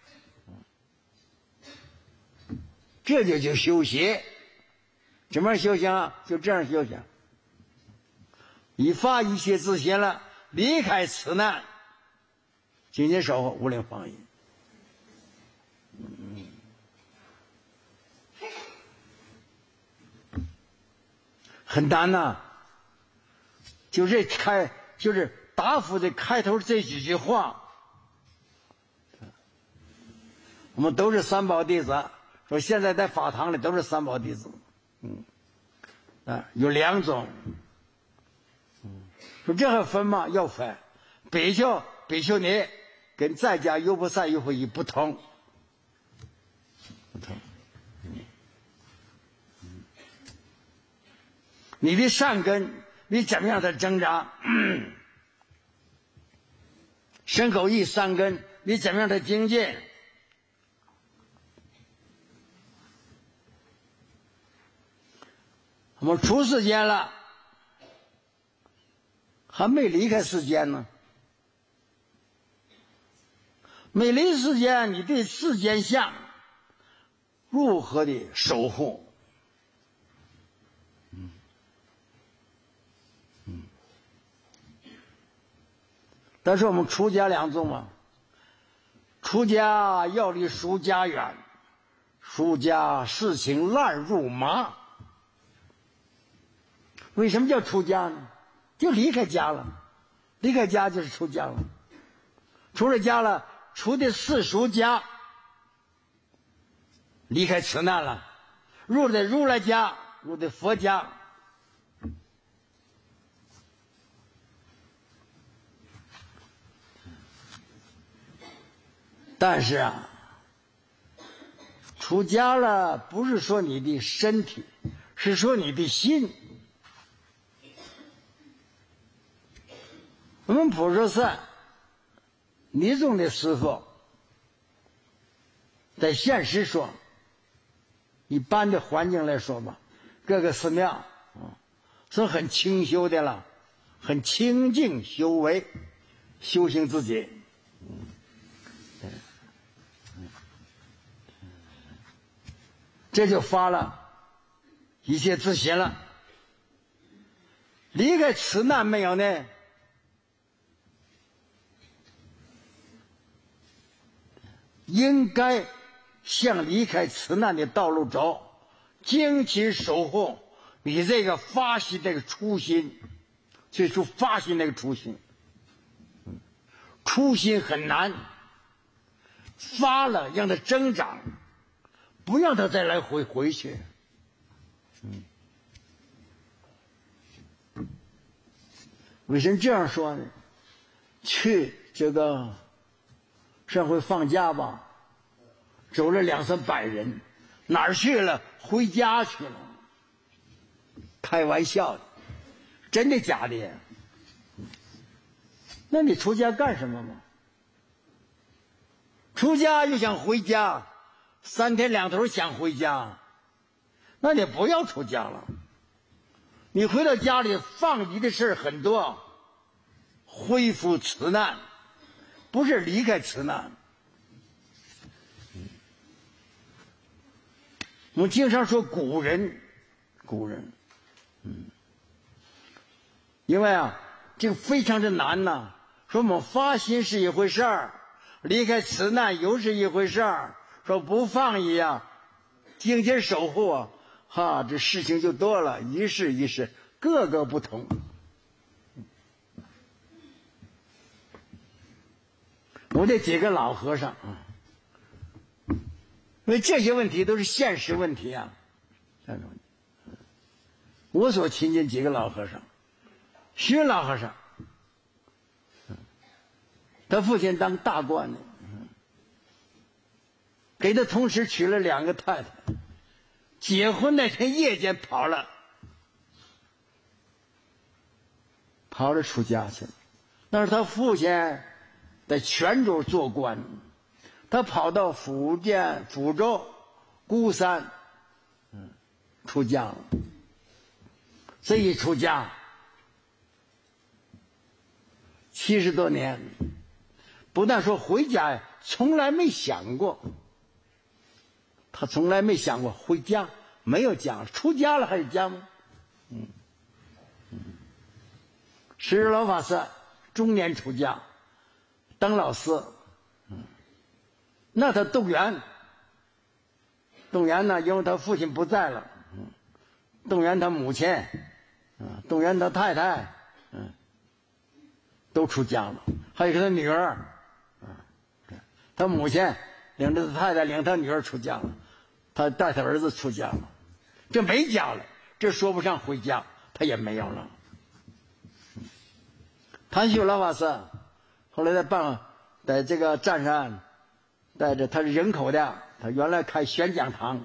Speaker 1: 这就叫修习。怎么样修行啊？就这样修行。已发一切自心了，离开此难，紧紧守护，无令放逸。嗯，很难呐、啊。就这开，就是答复的开头这几句话，我们都是三宝弟子。说现在在法堂里都是三宝弟子，嗯，啊，有两种，嗯，说这还分吗？要分。比丘、比丘尼跟在家优婆塞、优婆夷不同，不同。嗯嗯，你的善根。你怎么样才增长？嗯，身口意三根，你怎么样才精进？我们出世间了， 还没离开世间呢。没离世间，你对世间相如何的守护？嗯嗯。但是我们出家两宗嘛，出家要离俗家远，俗家事情乱如麻。为什么叫出家呢？就离开家了，离开家就是出家了。出了家了，出的世俗家，离开此难了，入的如来家，入的佛家。但是啊，出家了不是说你的身体，是说你的心。我们普陀寺尼宗的师父在现实说，一般的环境来说吧，各个寺庙啊是很清修的了，很清净修为，修行自己。这就发了一切自信了。离开此难没有呢？应该向离开此难的道路走，精勤守护你这个发心这个初心。最初发心那个初心，初心很难，发了让它增长，不让它再来回回去。嗯，为什么这样说呢？去这个上回放假吧，走了两三百人，哪儿去了？回家去了。开玩笑的，真的假的呀？那你出家干什么嘛？出家又想回家，三天两头想回家，那你不要出家了。你回到家里放你的事很多，恢复此难，不是离开此难。我们经常说古人，古人，嗯，因为啊，这个非常的难呐、啊。说我们发心是一回事儿，离开此难又是一回事儿。说不放一样，精勤守护啊，哈，这事情就多了，一事一事，各个不同。我这几个老和尚啊，因为这些问题都是现实问题啊。我所亲近几个老和尚，徐老和尚，他父亲当大官的，给他同时娶了两个太太，结婚那天夜间跑了，跑了出家去了。那是他父亲在泉州做官，他跑到福建福州孤山，嗯，出家了。这一出家七十多年，不但说回家呀，从来没想过，他从来没想过回家，没有家，出家了还是家吗？嗯嗯，释日老法师中年出家，当老师，嗯，那他动员，动员呢，因为他父亲不在了，嗯，动员他母亲，嗯，动员他太太，嗯，都出家了，还有他女儿，嗯，他母亲领着他太太，领他女儿出家了，他带他儿子出家了，这没家了，这说不上回家，他也没有了。谭秀老法师后来在办，在这个湛山，带着他是营口的，他原来开宣讲堂，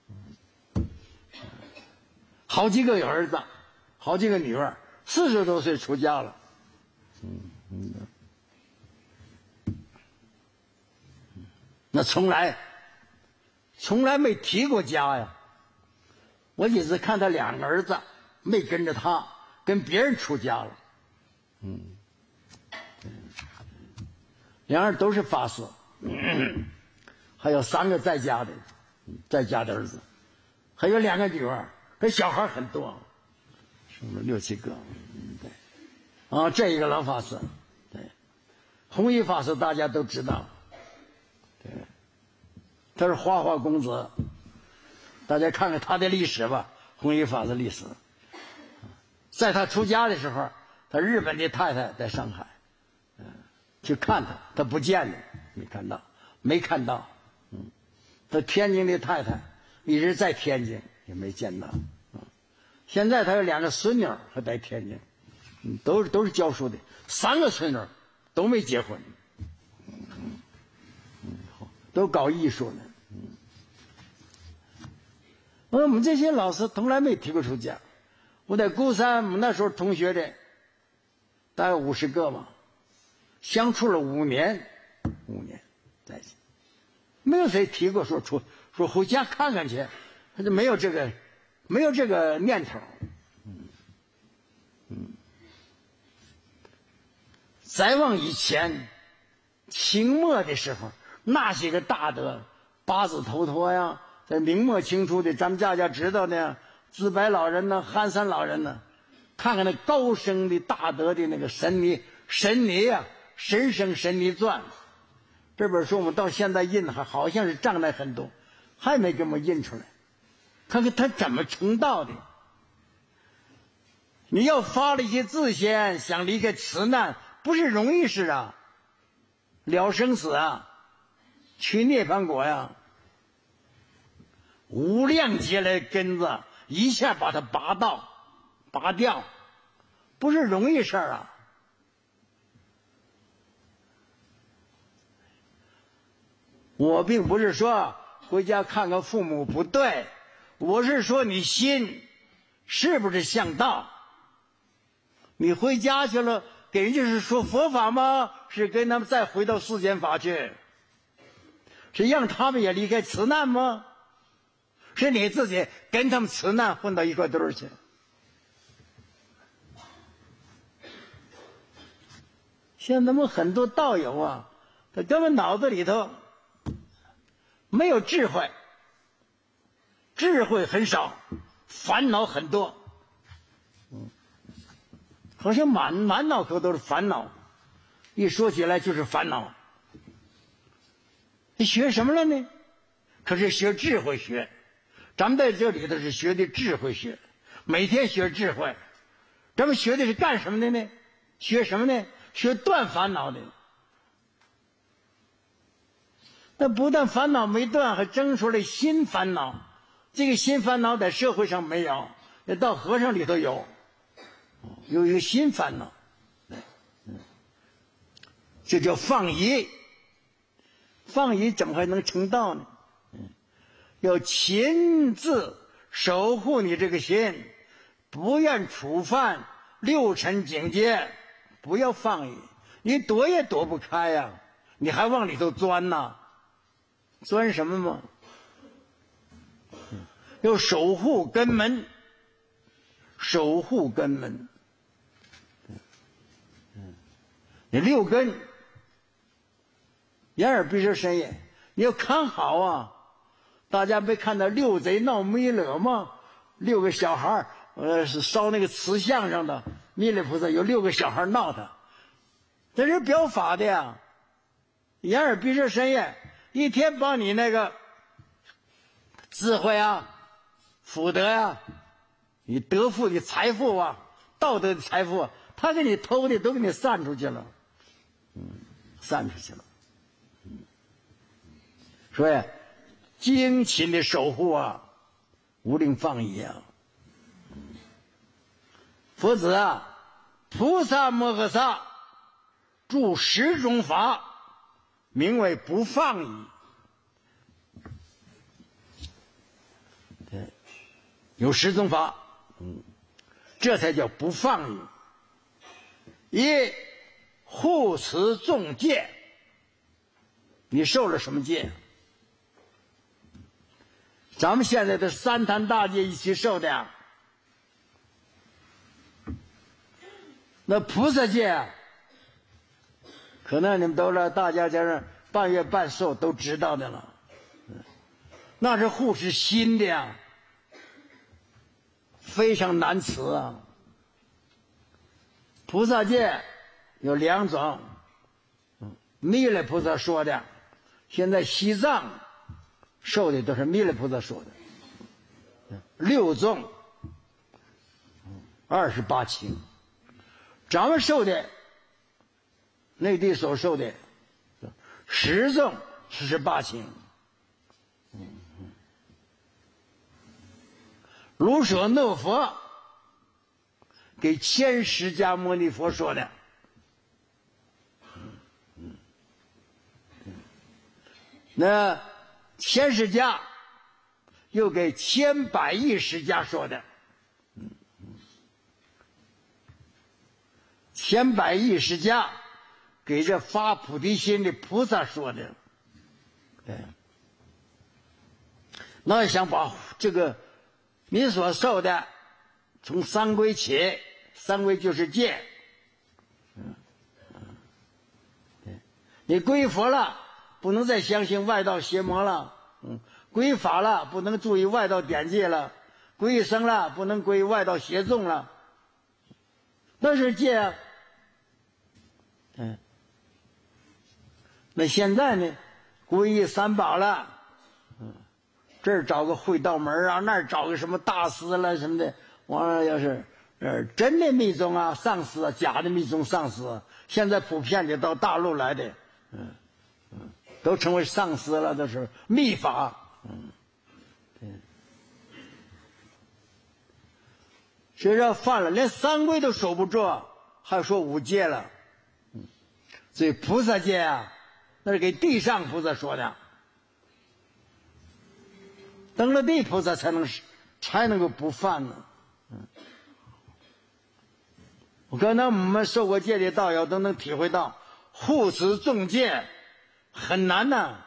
Speaker 1: 好几个有儿子，好几个女儿，四十多岁出家了。嗯嗯，那从来从来没提过家呀。我一直看他两个儿子没跟着他，跟别人出家了。 嗯，两人都是法师，还有三个在家的，在家的儿子，还有两个女儿，这小孩很多，生了六七个。嗯，对，啊，这一个老法师，对，弘一法师大家都知道，对，他是花花公子，大家看看他的历史吧，弘一法师历史。在他出家的时候，他日本的太太在上海，嗯，去看他，他不见了，没看到，没看到，嗯，他天津的太太一直在天津，也没见到，嗯，现在他有两个孙女还在天津，嗯，都是都是教书的，三个孙女都没结婚，嗯嗯，都搞艺术的，嗯，我们这些老师从来没提过出家。我在孤山，我们那时候同学的大概五十个吧，相处了五年，五年在一起，没有谁提过说出说回家看看去，他就没有这个没有这个念头。嗯嗯，再往以前，清末的时候，那些个大德，八字头陀呀，在明末清初的，咱们家家知道的。自白老人呢，憨山老人呢，看看那高僧的大德的那个神尼神尼呀、啊，神生神尼传，这本书我们到现在印还好像是障碍很多，还没给我们印出来，看看他怎么成道的。你要发了一些自心，想离开此难，不是容易事啊，了生死啊，去涅槃国呀，无量劫来根子。一下把它拔到拔掉，不是容易事儿啊。我并不是说回家看看父母不对，我是说你心是不是向道？你回家去了，给人家是说佛法吗？是跟他们再回到世间法去？是让他们也离开此难吗？是你自己跟他们此难混到一块堆儿去。像咱们很多道友啊，他根本脑子里头没有智慧，智慧很少，烦恼很多，嗯，好像满满脑壳都是烦恼，一说起来就是烦恼。你学什么了呢？可是学智慧学。咱们在这里头是学的智慧学，每天学智慧。咱们学的是干什么的呢？学什么呢？学断烦恼的。那不但烦恼没断，还生出来新烦恼。这个新烦恼在社会上没有，也到和尚里头有，有一个新烦恼。这叫放逸。放逸怎么还能成道呢？要亲自守护你这个心，不愿触犯六尘境界，不要放逸，你躲也躲不开呀、啊，你还往里头钻呐？钻什么吗？要守护根门，守护根门。你六根，眼耳鼻舌身意，你要看好啊！大家没看到六贼闹弥勒吗？六个小孩呃，是烧那个瓷像上的弥勒菩萨，有六个小孩闹他，这是表法的呀。眼耳鼻舌身意，一天把你那个智慧啊、福德啊、你得富的财富啊、道德的财富啊，他给你偷的都给你散出去了，嗯，散出去了。嗯，所以精勤的守护啊，无令放逸啊。佛子啊，菩萨摩诃萨著十种法，名为不放逸。对，有十种法，嗯，这才叫不放逸。一，护持众戒，你受了什么戒？咱们现在的三坛大戒一起受的呀。 那菩萨戒，可能你们都知道，大家在这半月半寿都知道的了。那是护持心的呀，非常难辞啊。菩萨戒有两种，弥勒菩萨说的，现在西藏受的都是弥勒菩萨说的，六宗二十八情。咱们受的内地所受的十宗四十八情。卢舍那佛给千释迦牟尼佛说的，那千释迦又给千百亿释迦说的，千百亿释迦给这发菩提心的菩萨说的。对，那想把这个你所受的从三归起，三归就是戒，嗯嗯，对，你皈佛了，不能再相信外道邪魔了，嗯，皈法了，不能注意外道典戒了，皈僧了，不能皈外道邪众了，那是戒啊。嗯，那现在呢，皈依三宝了，嗯，这儿找个会道门啊，那儿找个什么大师了什么的，完了要是呃真的密宗啊上师啊，假的密宗上师，现在普遍的到大陆来的，嗯嗯，都成为上师了，都是密法，嗯，对，所以说犯了连三规都守不住，还说五戒了，嗯，所以菩萨戒啊，那是给地上菩萨说的。登了地菩萨才能才能够不犯呢。嗯，我可能我们受过戒的道友都能体会到，护持众戒很难呐，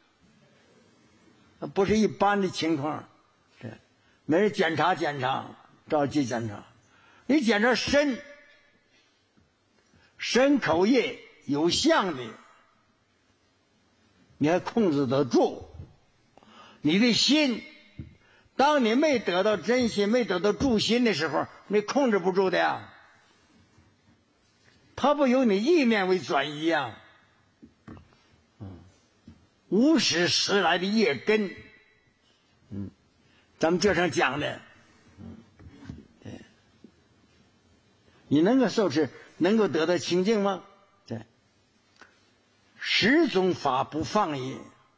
Speaker 1: 不是一般的情况。对，没人检查检查，着急检查。你检查身，身口业有相的，你还控制得住。你的心，当你没得到真心，没得到助心的时候，你控制不住的呀。它不由你意念为转移呀。嗯，无始时来的业根，嗯，咱们这上讲的，嗯，对，你能够受持，能够得到清净吗？对，十种法不放逸。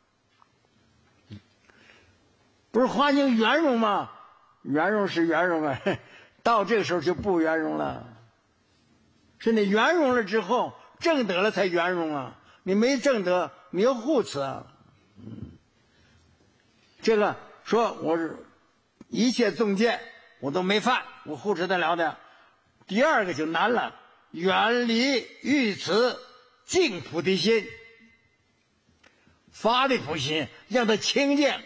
Speaker 1: 不是化境圆融吗？圆融是圆融啊，到这个时候就不圆融了。是你圆融了之后，正得了才圆融啊。你没正得，你要护持啊。嗯，这个说我是一切众戒我都没犯，我护持得了的。第二个就难了，远离欲持净菩提心，发的菩提心，让它清净。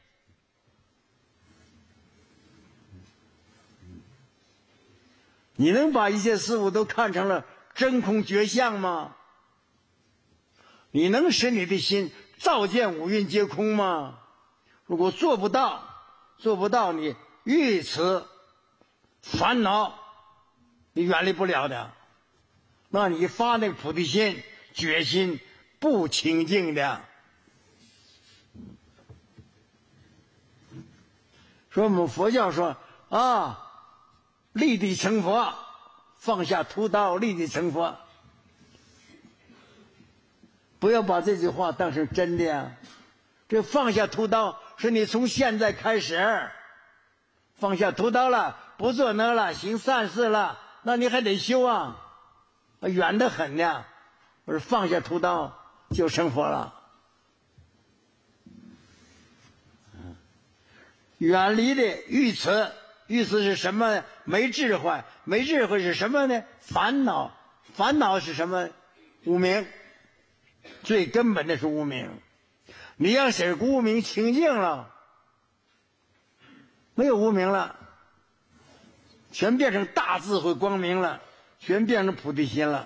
Speaker 1: 你能把一切事物都看成了真空觉相吗？你能使你的心照见五蕴皆空吗？如果做不到，做不到，你欲持烦恼，你远离不了的。那你发那个菩提心、决心不清净的。说我们佛教说啊，立地成佛，放下屠刀，立地成佛。不要把这句话当成真的呀！这放下屠刀是你从现在开始放下屠刀了，不做那了，行善事了，那你还得修啊，远得很呢。不是放下屠刀就成佛了。远离的欲持，欲持是什么呢？没智慧，没智慧是什么呢？烦恼，烦恼是什么？无明，最根本的是无明。你要使无明清净了，没有无明了，全变成大智慧光明了， 全变成菩提心了。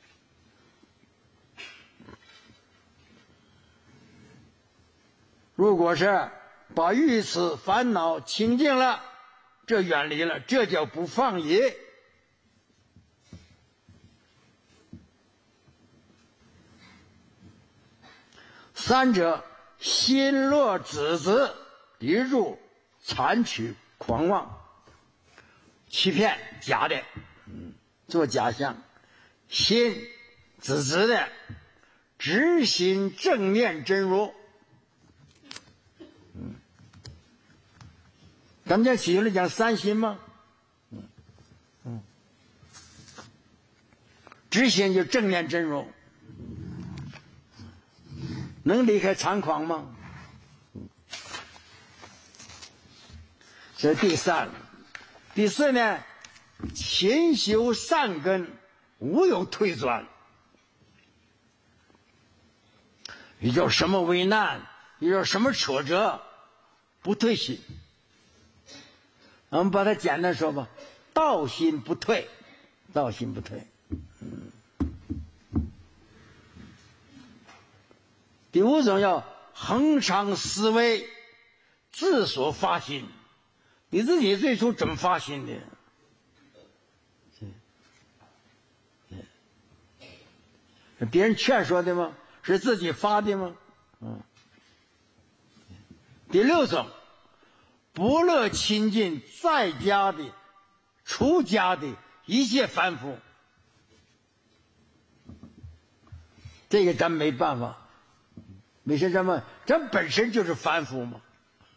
Speaker 1: 如果是把愚痴烦恼清净了，这远离了，这叫不放逸。三者心若止子，一入残取狂妄，欺骗假的，嗯，做假象；心止止的，直心正念真如。嗯，咱们这起来讲三心吗？嗯嗯，直心就正念真如。能离开猖狂吗？这是第三。第四呢，勤修善根，无有退转。遇到什么危难，遇到什么挫折，不退心。我们把它简单说吧，道心不退，道心不退。嗯。第五种要恒常思维，自所发心。你自己最初怎么发心的？是别人劝说的吗？是自己发的吗？嗯。第六种，不乐亲近在家的、出家的一切凡夫。这个咱没办法。为什么？咱本身就是凡夫嘛。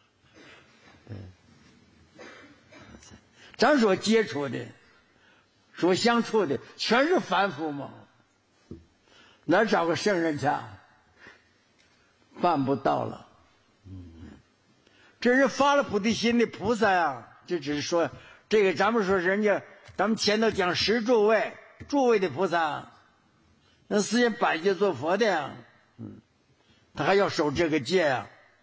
Speaker 1: 咱所接触的、所相处的，全是凡夫嘛。哪找个圣人去？办不到了。这是发了菩提心的菩萨啊！这只是说这个，咱们说人家，咱们前头讲十诸位，诸位的菩萨，那世间百劫做佛的呀。嗯。他还要守这个戒啊！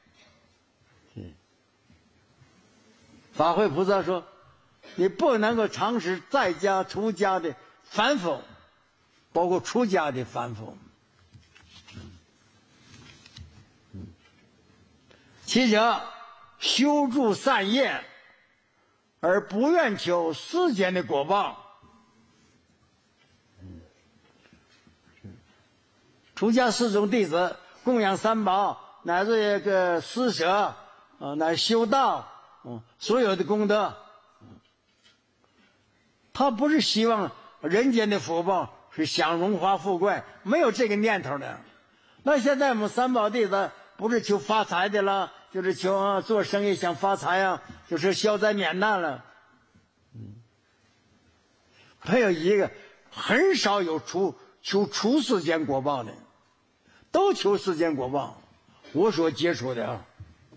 Speaker 1: 法会菩萨说：“你不能够常使在家出家的凡夫，包括出家的凡夫。其者修诸善业，而不愿求世间的果报。出家四种弟子。”供养三宝，乃至这个施舍，啊，乃至修道，嗯，所有的功德，他不是希望人间的福报，是享荣华富贵，没有这个念头的。那现在我们三宝弟子不是求发财的了，就是求、啊、做生意想发财啊，就是消灾免难了。嗯，没有一个，很少有出求出世间果报的。都求世间果报，我所接触的啊，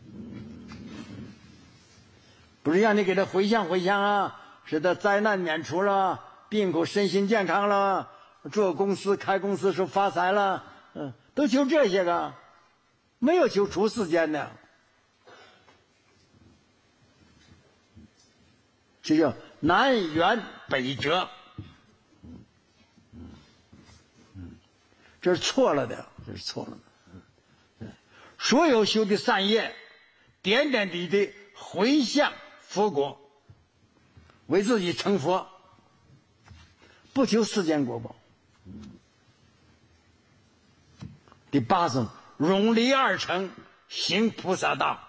Speaker 1: 不是让你给他回向回向啊，使他灾难免除了，病苦身心健康了，做公司开公司说发财了，嗯，都求这些个，没有求出世间的，这叫南辕北辙，这是错了的。这是错了的。所有修的善业，点点滴滴回向佛果，为自己成佛，不求世间果报。第八种，永离二乘，行菩萨道。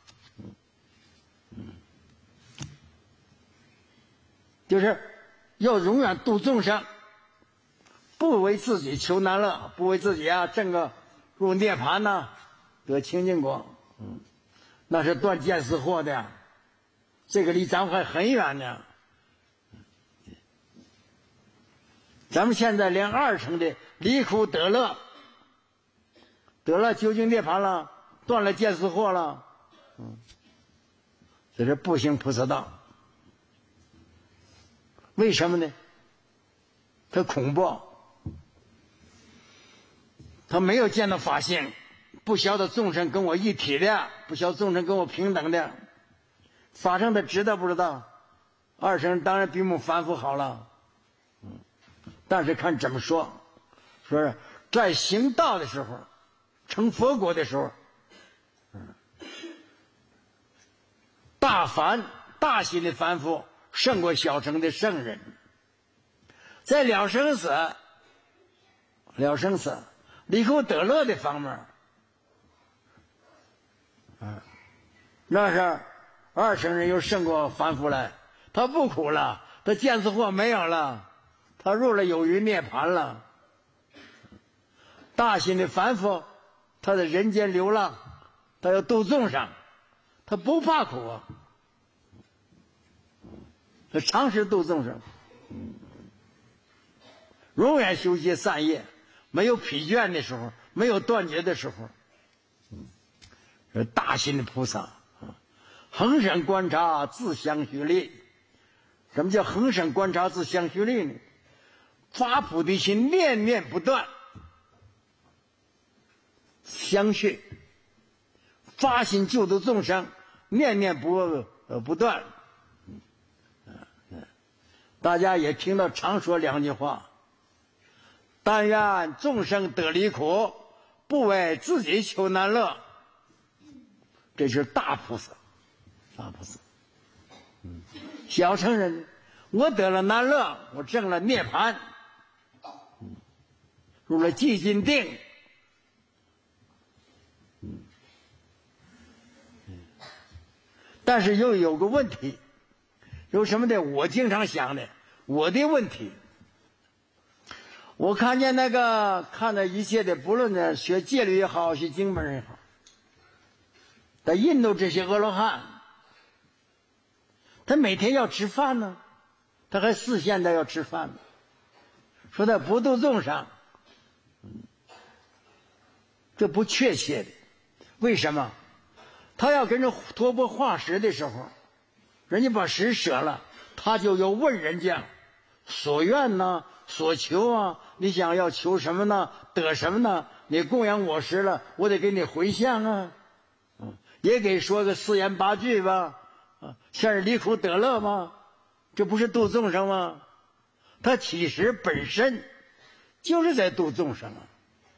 Speaker 1: 就是要永远度众生。不为自己求难乐，不为自己啊挣个入涅盘呐、啊，得清净果，嗯，那是断见思惑的，这个离咱们还很远呢。咱们现在连二乘的离苦得乐，得了究竟涅盘了，断了见思惑了，嗯，这是不行菩萨道。为什么呢？他恐怖。他没有见到法性，不晓得众生跟我一体的，不晓得众生跟我平等的，法性他知道不知道？二乘当然比我们凡夫好了，嗯， 但是看怎么说，说是在行道的时候，成佛果的时候，嗯，大凡大心的凡夫胜过小乘的圣人。在了生死、了生死、离苦得乐的方面，啊，那是二乘人又胜过凡夫来，他不苦了，他见思惑没有了，他入了有余涅盘了。大心的凡夫，他在人间流浪，他要度众生，他不怕苦啊，他常时度众生，永远修习善业，没有疲倦的时候，没有断绝的时候。这大心的菩萨，恒生观察，自相续力。什么叫恒生观察，自相续力呢？发菩提心，念念不断，相续，发心救度众生，念念不呃不断。大家也听到常说两句话：但愿众生得离苦，不为自己求难乐。这是大菩萨，大菩萨。嗯，小乘人，我得了难乐，我证了涅槃，嗯，入了寂静定。嗯，但是又有个问题，有什么的？我经常想的，我的问题。我看见那个看到一切的，不论呢学戒律也好，学经本也好，在印度这些阿罗汉，他每天要吃饭呢，他还视线的要吃饭呢，说他不度众生，这不确切的。为什么？他要跟着托钵化食的时候，人家把食舍了，他就要问人家所愿呢，所求啊，你想要求什么呢？得什么呢？你供养我食了，我得给你回向啊，嗯，也给说个四言八句吧，啊，像是离苦得乐吗？这不是度众生吗？他其实本身就是在度众生啊。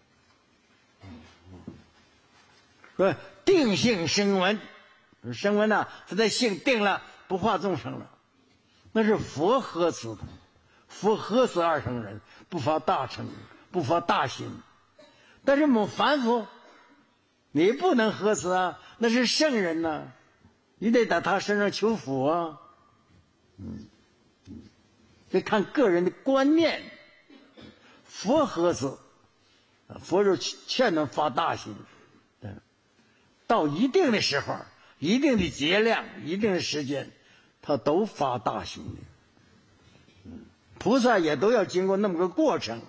Speaker 1: 说定性声闻，声闻呢，他的性定了，不化众生了，那是佛呵此的。佛呵此二乘人，不发大乘，不发大心。但是我们凡夫，你不能呵此啊，那是圣人呐、啊，你得在他身上求福啊。嗯，这看个人的观念。佛呵此，佛就劝他发大心。到一定的时候，一定的节量，一定的时间，他都发大心的。菩萨也都要经过那么个过程。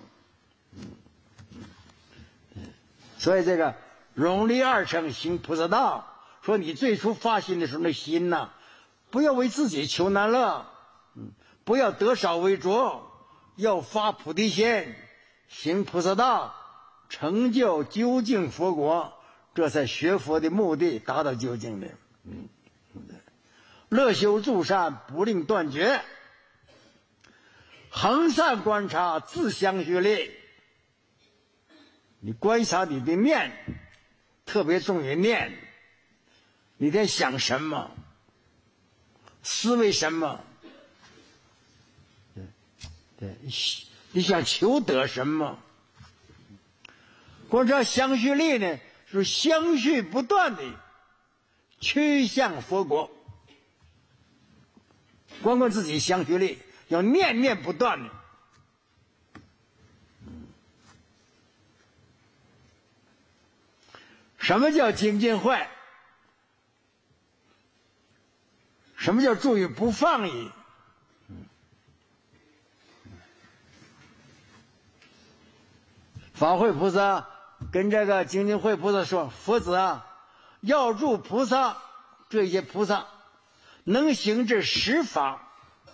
Speaker 1: 所以这个永离二乘行菩萨道，说你最初发心的时候，那心呐、啊，不要为自己求难乐，不要得少为主，要发菩提心，行菩萨道，成就究竟佛国。这才学佛的目的，达到究竟的。嗯，乐修助善，不令断绝，恒善观察，自相续力。你观察你的念，特别重于念，你在想什么，思维什么，对对，你想求得什么？观察相续力呢？是相续不断的趋向佛国。光观自己相续力，要念念不断的。什么叫精进慧？什么叫注意不放逸？法会菩萨跟这个精进慧菩萨说：“佛子啊，要入菩萨，这些菩萨能行这十法，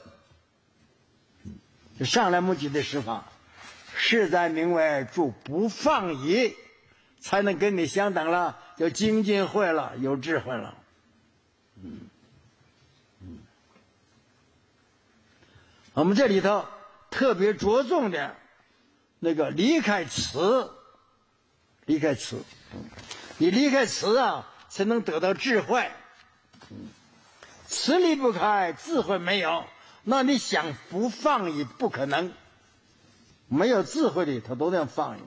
Speaker 1: 这上来目的的十法，是在名为住不放逸，才能跟你相等了，就精进慧了，有智慧了。”嗯嗯，我们这里头特别着重的那个离开此，离开此，你离开此啊，才能得到智慧。此离不开，智慧没有，那你想不放逸不可能。没有智慧的，他都能放逸。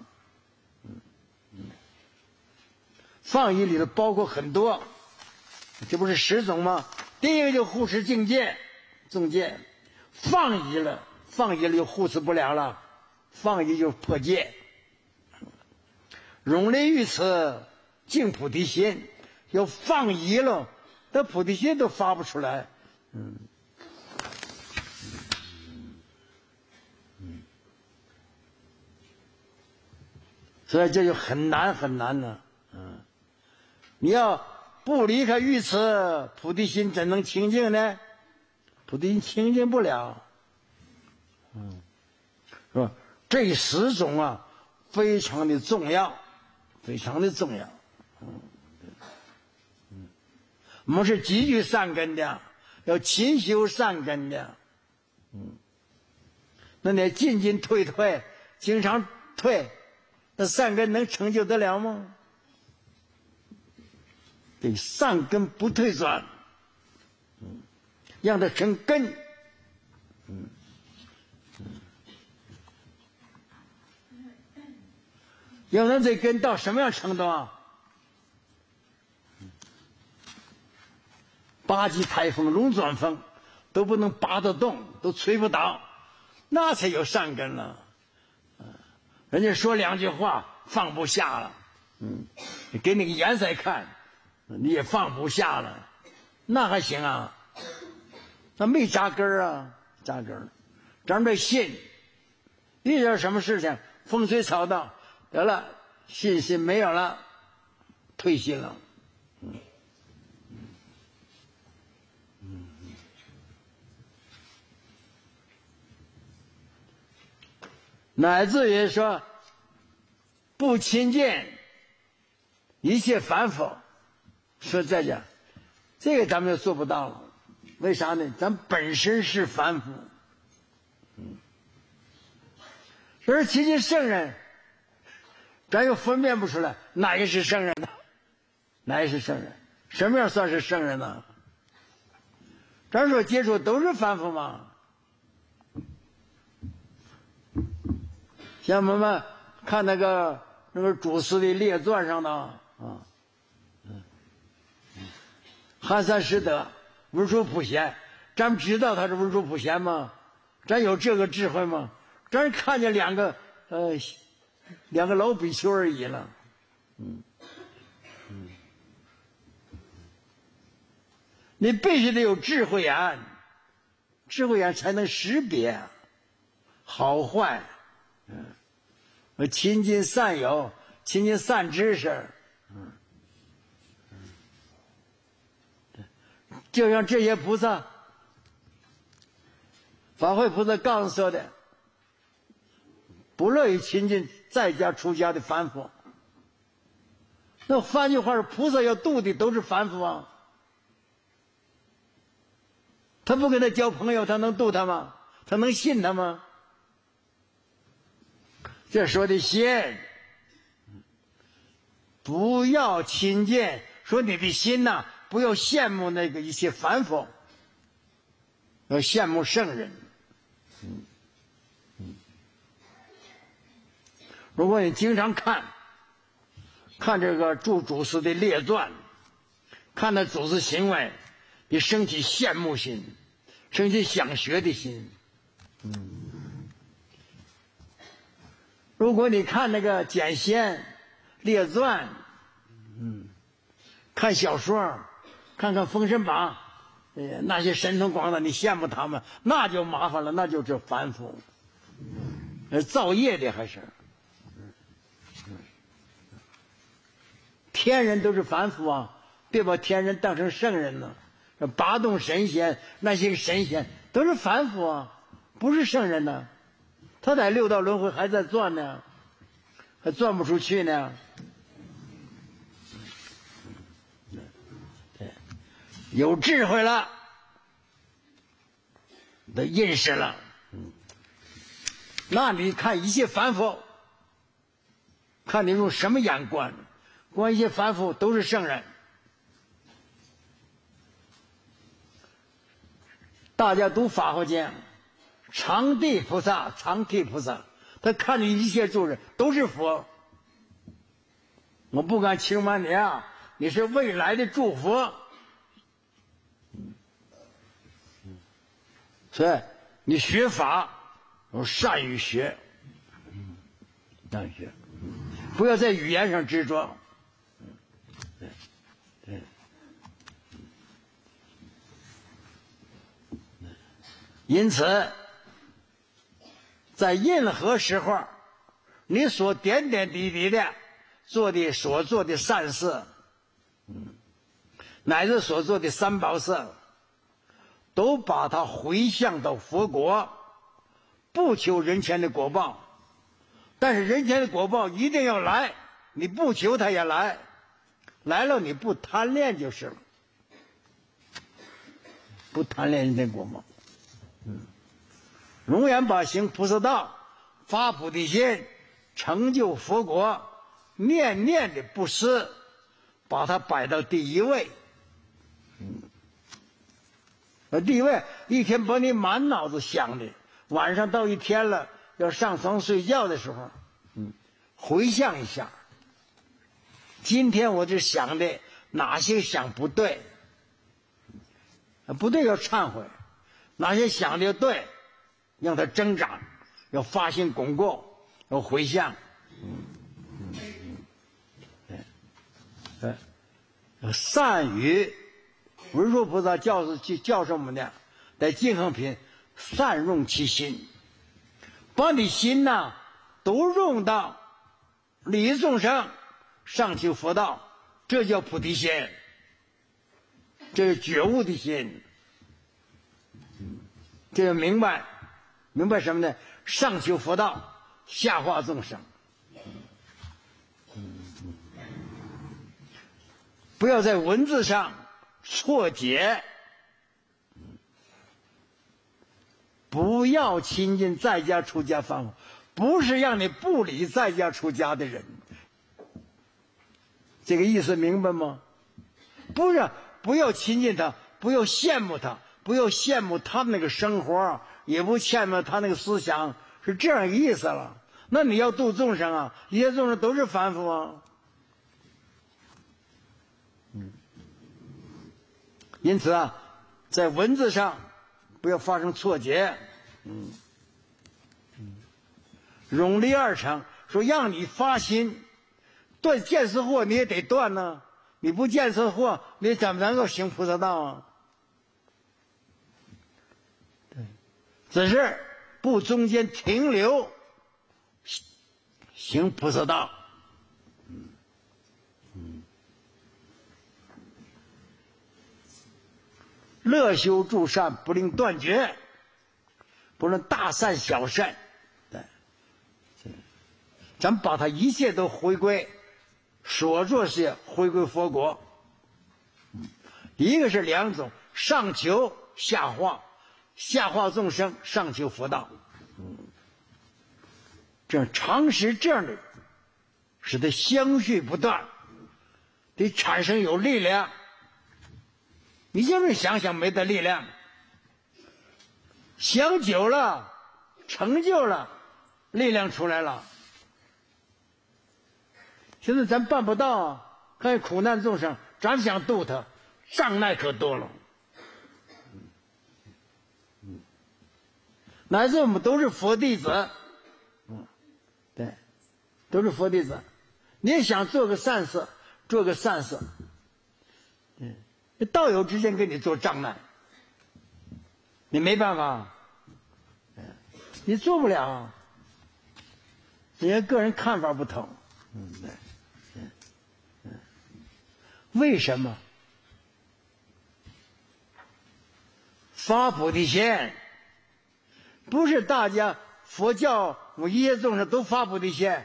Speaker 1: 放逸里头包括很多，这不是十种吗？第一个就护持境界，境界放逸了，放逸了就护持不了了，放逸就破戒。容类于此，净菩提心，要放逸了，那菩提心都发不出来。嗯。所以这就很难很难了。嗯，你要不离开于此，菩提心怎能清净呢？菩提心清净不了。嗯，是吧？这十种啊，非常的重要，非常的重要。嗯，嗯，我们是积聚善根的，要勤修善根的。嗯，那你进进退退，经常退。那善根能成就得了吗？对，善根不退转，嗯，让它成根，嗯，嗯，要让这根到什么样程度啊？八级台风、龙转风都不能拔得动，都吹不倒，那才有善根了。人家说两句话放不下了，嗯，给你个颜色看，你也放不下了，那还行啊？那没扎根儿啊，扎根儿，咱这信，遇到什么事情风吹草动，得了，信心没有了，退心了，嗯嗯嗯，乃至于说不亲近一切凡夫，说在这，这个咱们就做不到了。为啥呢？咱本身是凡夫，嗯，而亲近圣人，咱又分辨不出来哪个是圣人呢？哪个是圣人？什么样算是圣人呢？咱说接触都是凡夫嘛。像我们看那个那个祖师的列传上的啊，嗯，寒山拾得文殊普贤，咱们知道他是文殊普贤吗？咱有这个智慧吗？咱看见两个呃两个老比丘而已了，嗯嗯，你必须得有智慧眼，智慧眼才能识别好坏，嗯，亲近善友，亲近善知识，嗯嗯，就像这些菩萨，法会菩萨刚说的，不乐意亲近在家出家的凡夫。那换句话说，菩萨要度的都是凡夫啊。他不跟他交朋友，他能度他吗？他能信他吗？这说的心，不要亲近，说你的心呐、啊，不要羡慕那个一些凡夫，要羡慕圣人。嗯嗯，如果你经常看看这个诸祖师的列传，看那祖师行为，你升起羡慕心，升起想学的心。嗯，如果你看那个简贤列传，嗯，看小说，看看《封神榜》，哎，那些神通广大，你羡慕他们，那就麻烦了，那就是凡夫，呃，造业的还是，天人都是凡夫啊，别把天人当成圣人呢。八洞神仙那些神仙都是凡夫啊，不是圣人呢。他在六道轮回还在转呢，还转不出去呢。对，有智慧了，都认识了，嗯， 那你看一切凡夫，看你用什么眼观，观一切凡夫都是圣人。大家读法华经，常地菩萨、常地菩萨，他看见一切诸人都是佛。我不敢轻慢你啊，你是未来的诸佛。所以你学法要善于学，善于学，不要在语言上执着。对对。因此，在任何时候，你所点点滴滴的做的所做的善事，嗯，乃至所做的三宝事，都把它回向到佛国，不求人前的果报。但是人前的果报一定要来，你不求它也来，来了你不贪恋就是了，不贪恋人间果报。嗯，永远把行菩萨道、发菩提心、成就佛国，念念的不失，把它摆到第一位。嗯，呃，第一位，一天把你满脑子想的，晚上到一天了要上床睡觉的时候，嗯，回想一下，今天我这想的哪些想不对，不对要忏悔。哪些想的对，让它增长，要发心巩固，要回向。嗯嗯嗯，对，对，善于文殊菩萨教授教授我们的，在净行品善用其心，把你心呐都用到利益众生，上求佛道，这叫菩提心，这是觉悟的心。这就明白，明白什么呢？上求佛道，下化众生。不要在文字上错解，不要亲近在家出家凡夫，不是让你不理在家出家的人。这个意思明白吗？不是，不要亲近他，不要羡慕他。不要羡慕他那个生活，也不羡慕他那个思想，是这样意思了。那你要度众生啊，一切众生都是凡夫啊。嗯，因此啊，在文字上不要发生错解。嗯嗯，永离二乘，说让你发心断见思惑，你也得断呢、啊。你不见思惑，你怎么能够行菩萨道啊？只是不中间停留，行菩萨道。嗯嗯，乐修助善，不令断绝，不论大善小善，对，咱把它一切都回归，所做事回归佛国。一个是两种，上求下化。下化众生，上求佛道，嗯，这样常识这样的，使得相续不断，得产生有力量。你就是想想没得力量，想久了，成就了，力量出来了。现在咱办不到啊，看苦难众生，咱想度他，障碍可多了。乃至我们都是佛弟子，嗯，对，都是佛弟子。你也想做个善事，做个善事，嗯，道友之间给你做障碍，你没办法，你做不了，人家个人看法不同，嗯，对，嗯嗯，为什么？发菩提心。不是大家佛教我一切众生都发菩提心，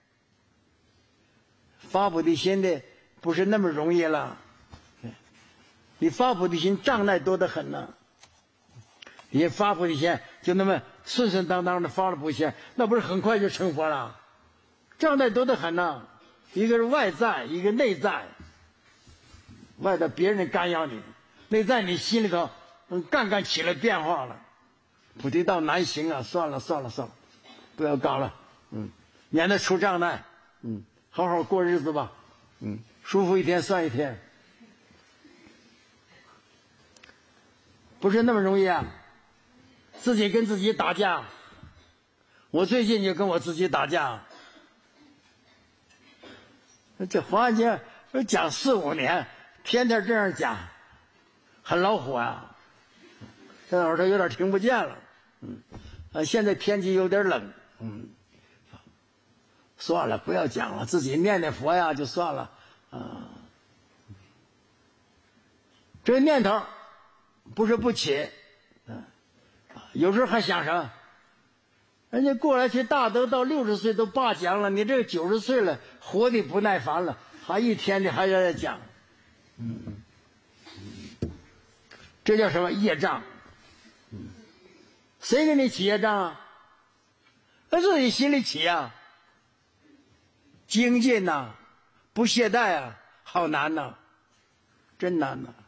Speaker 1: 发菩提心的不是那么容易了。你发菩提心障碍多得很呢。你发菩提心就那么顺顺当当的发了不现，那不是很快就成佛了？障碍多得很呐，一个是外在，一个内在。外在别人干扰你，内在你心里头嗯干干起了变化了。菩提道难行啊，算了算了算了，不要搞了，嗯，免得出障碍，嗯，好好过日子吧，嗯，舒服一天算一天，不是那么容易啊。自己跟自己打架，我最近就跟我自己打架。这黄安经讲四五年，天天这样讲，很恼火啊。这耳朵有点听不见了，嗯，啊，现在天气有点冷，嗯，算了，不要讲了，自己念念佛呀，就算了，啊，这念头不是不起，嗯。有时候还想什么？人家过来去大德到六十岁都罢讲了，你这个九十岁了，活的不耐烦了，还一天的还要再讲，嗯，这叫什么业障？嗯，谁给你起业障啊？他自己心里起啊，精进呐、啊，不懈怠啊，好难呐、啊，真难呐、啊。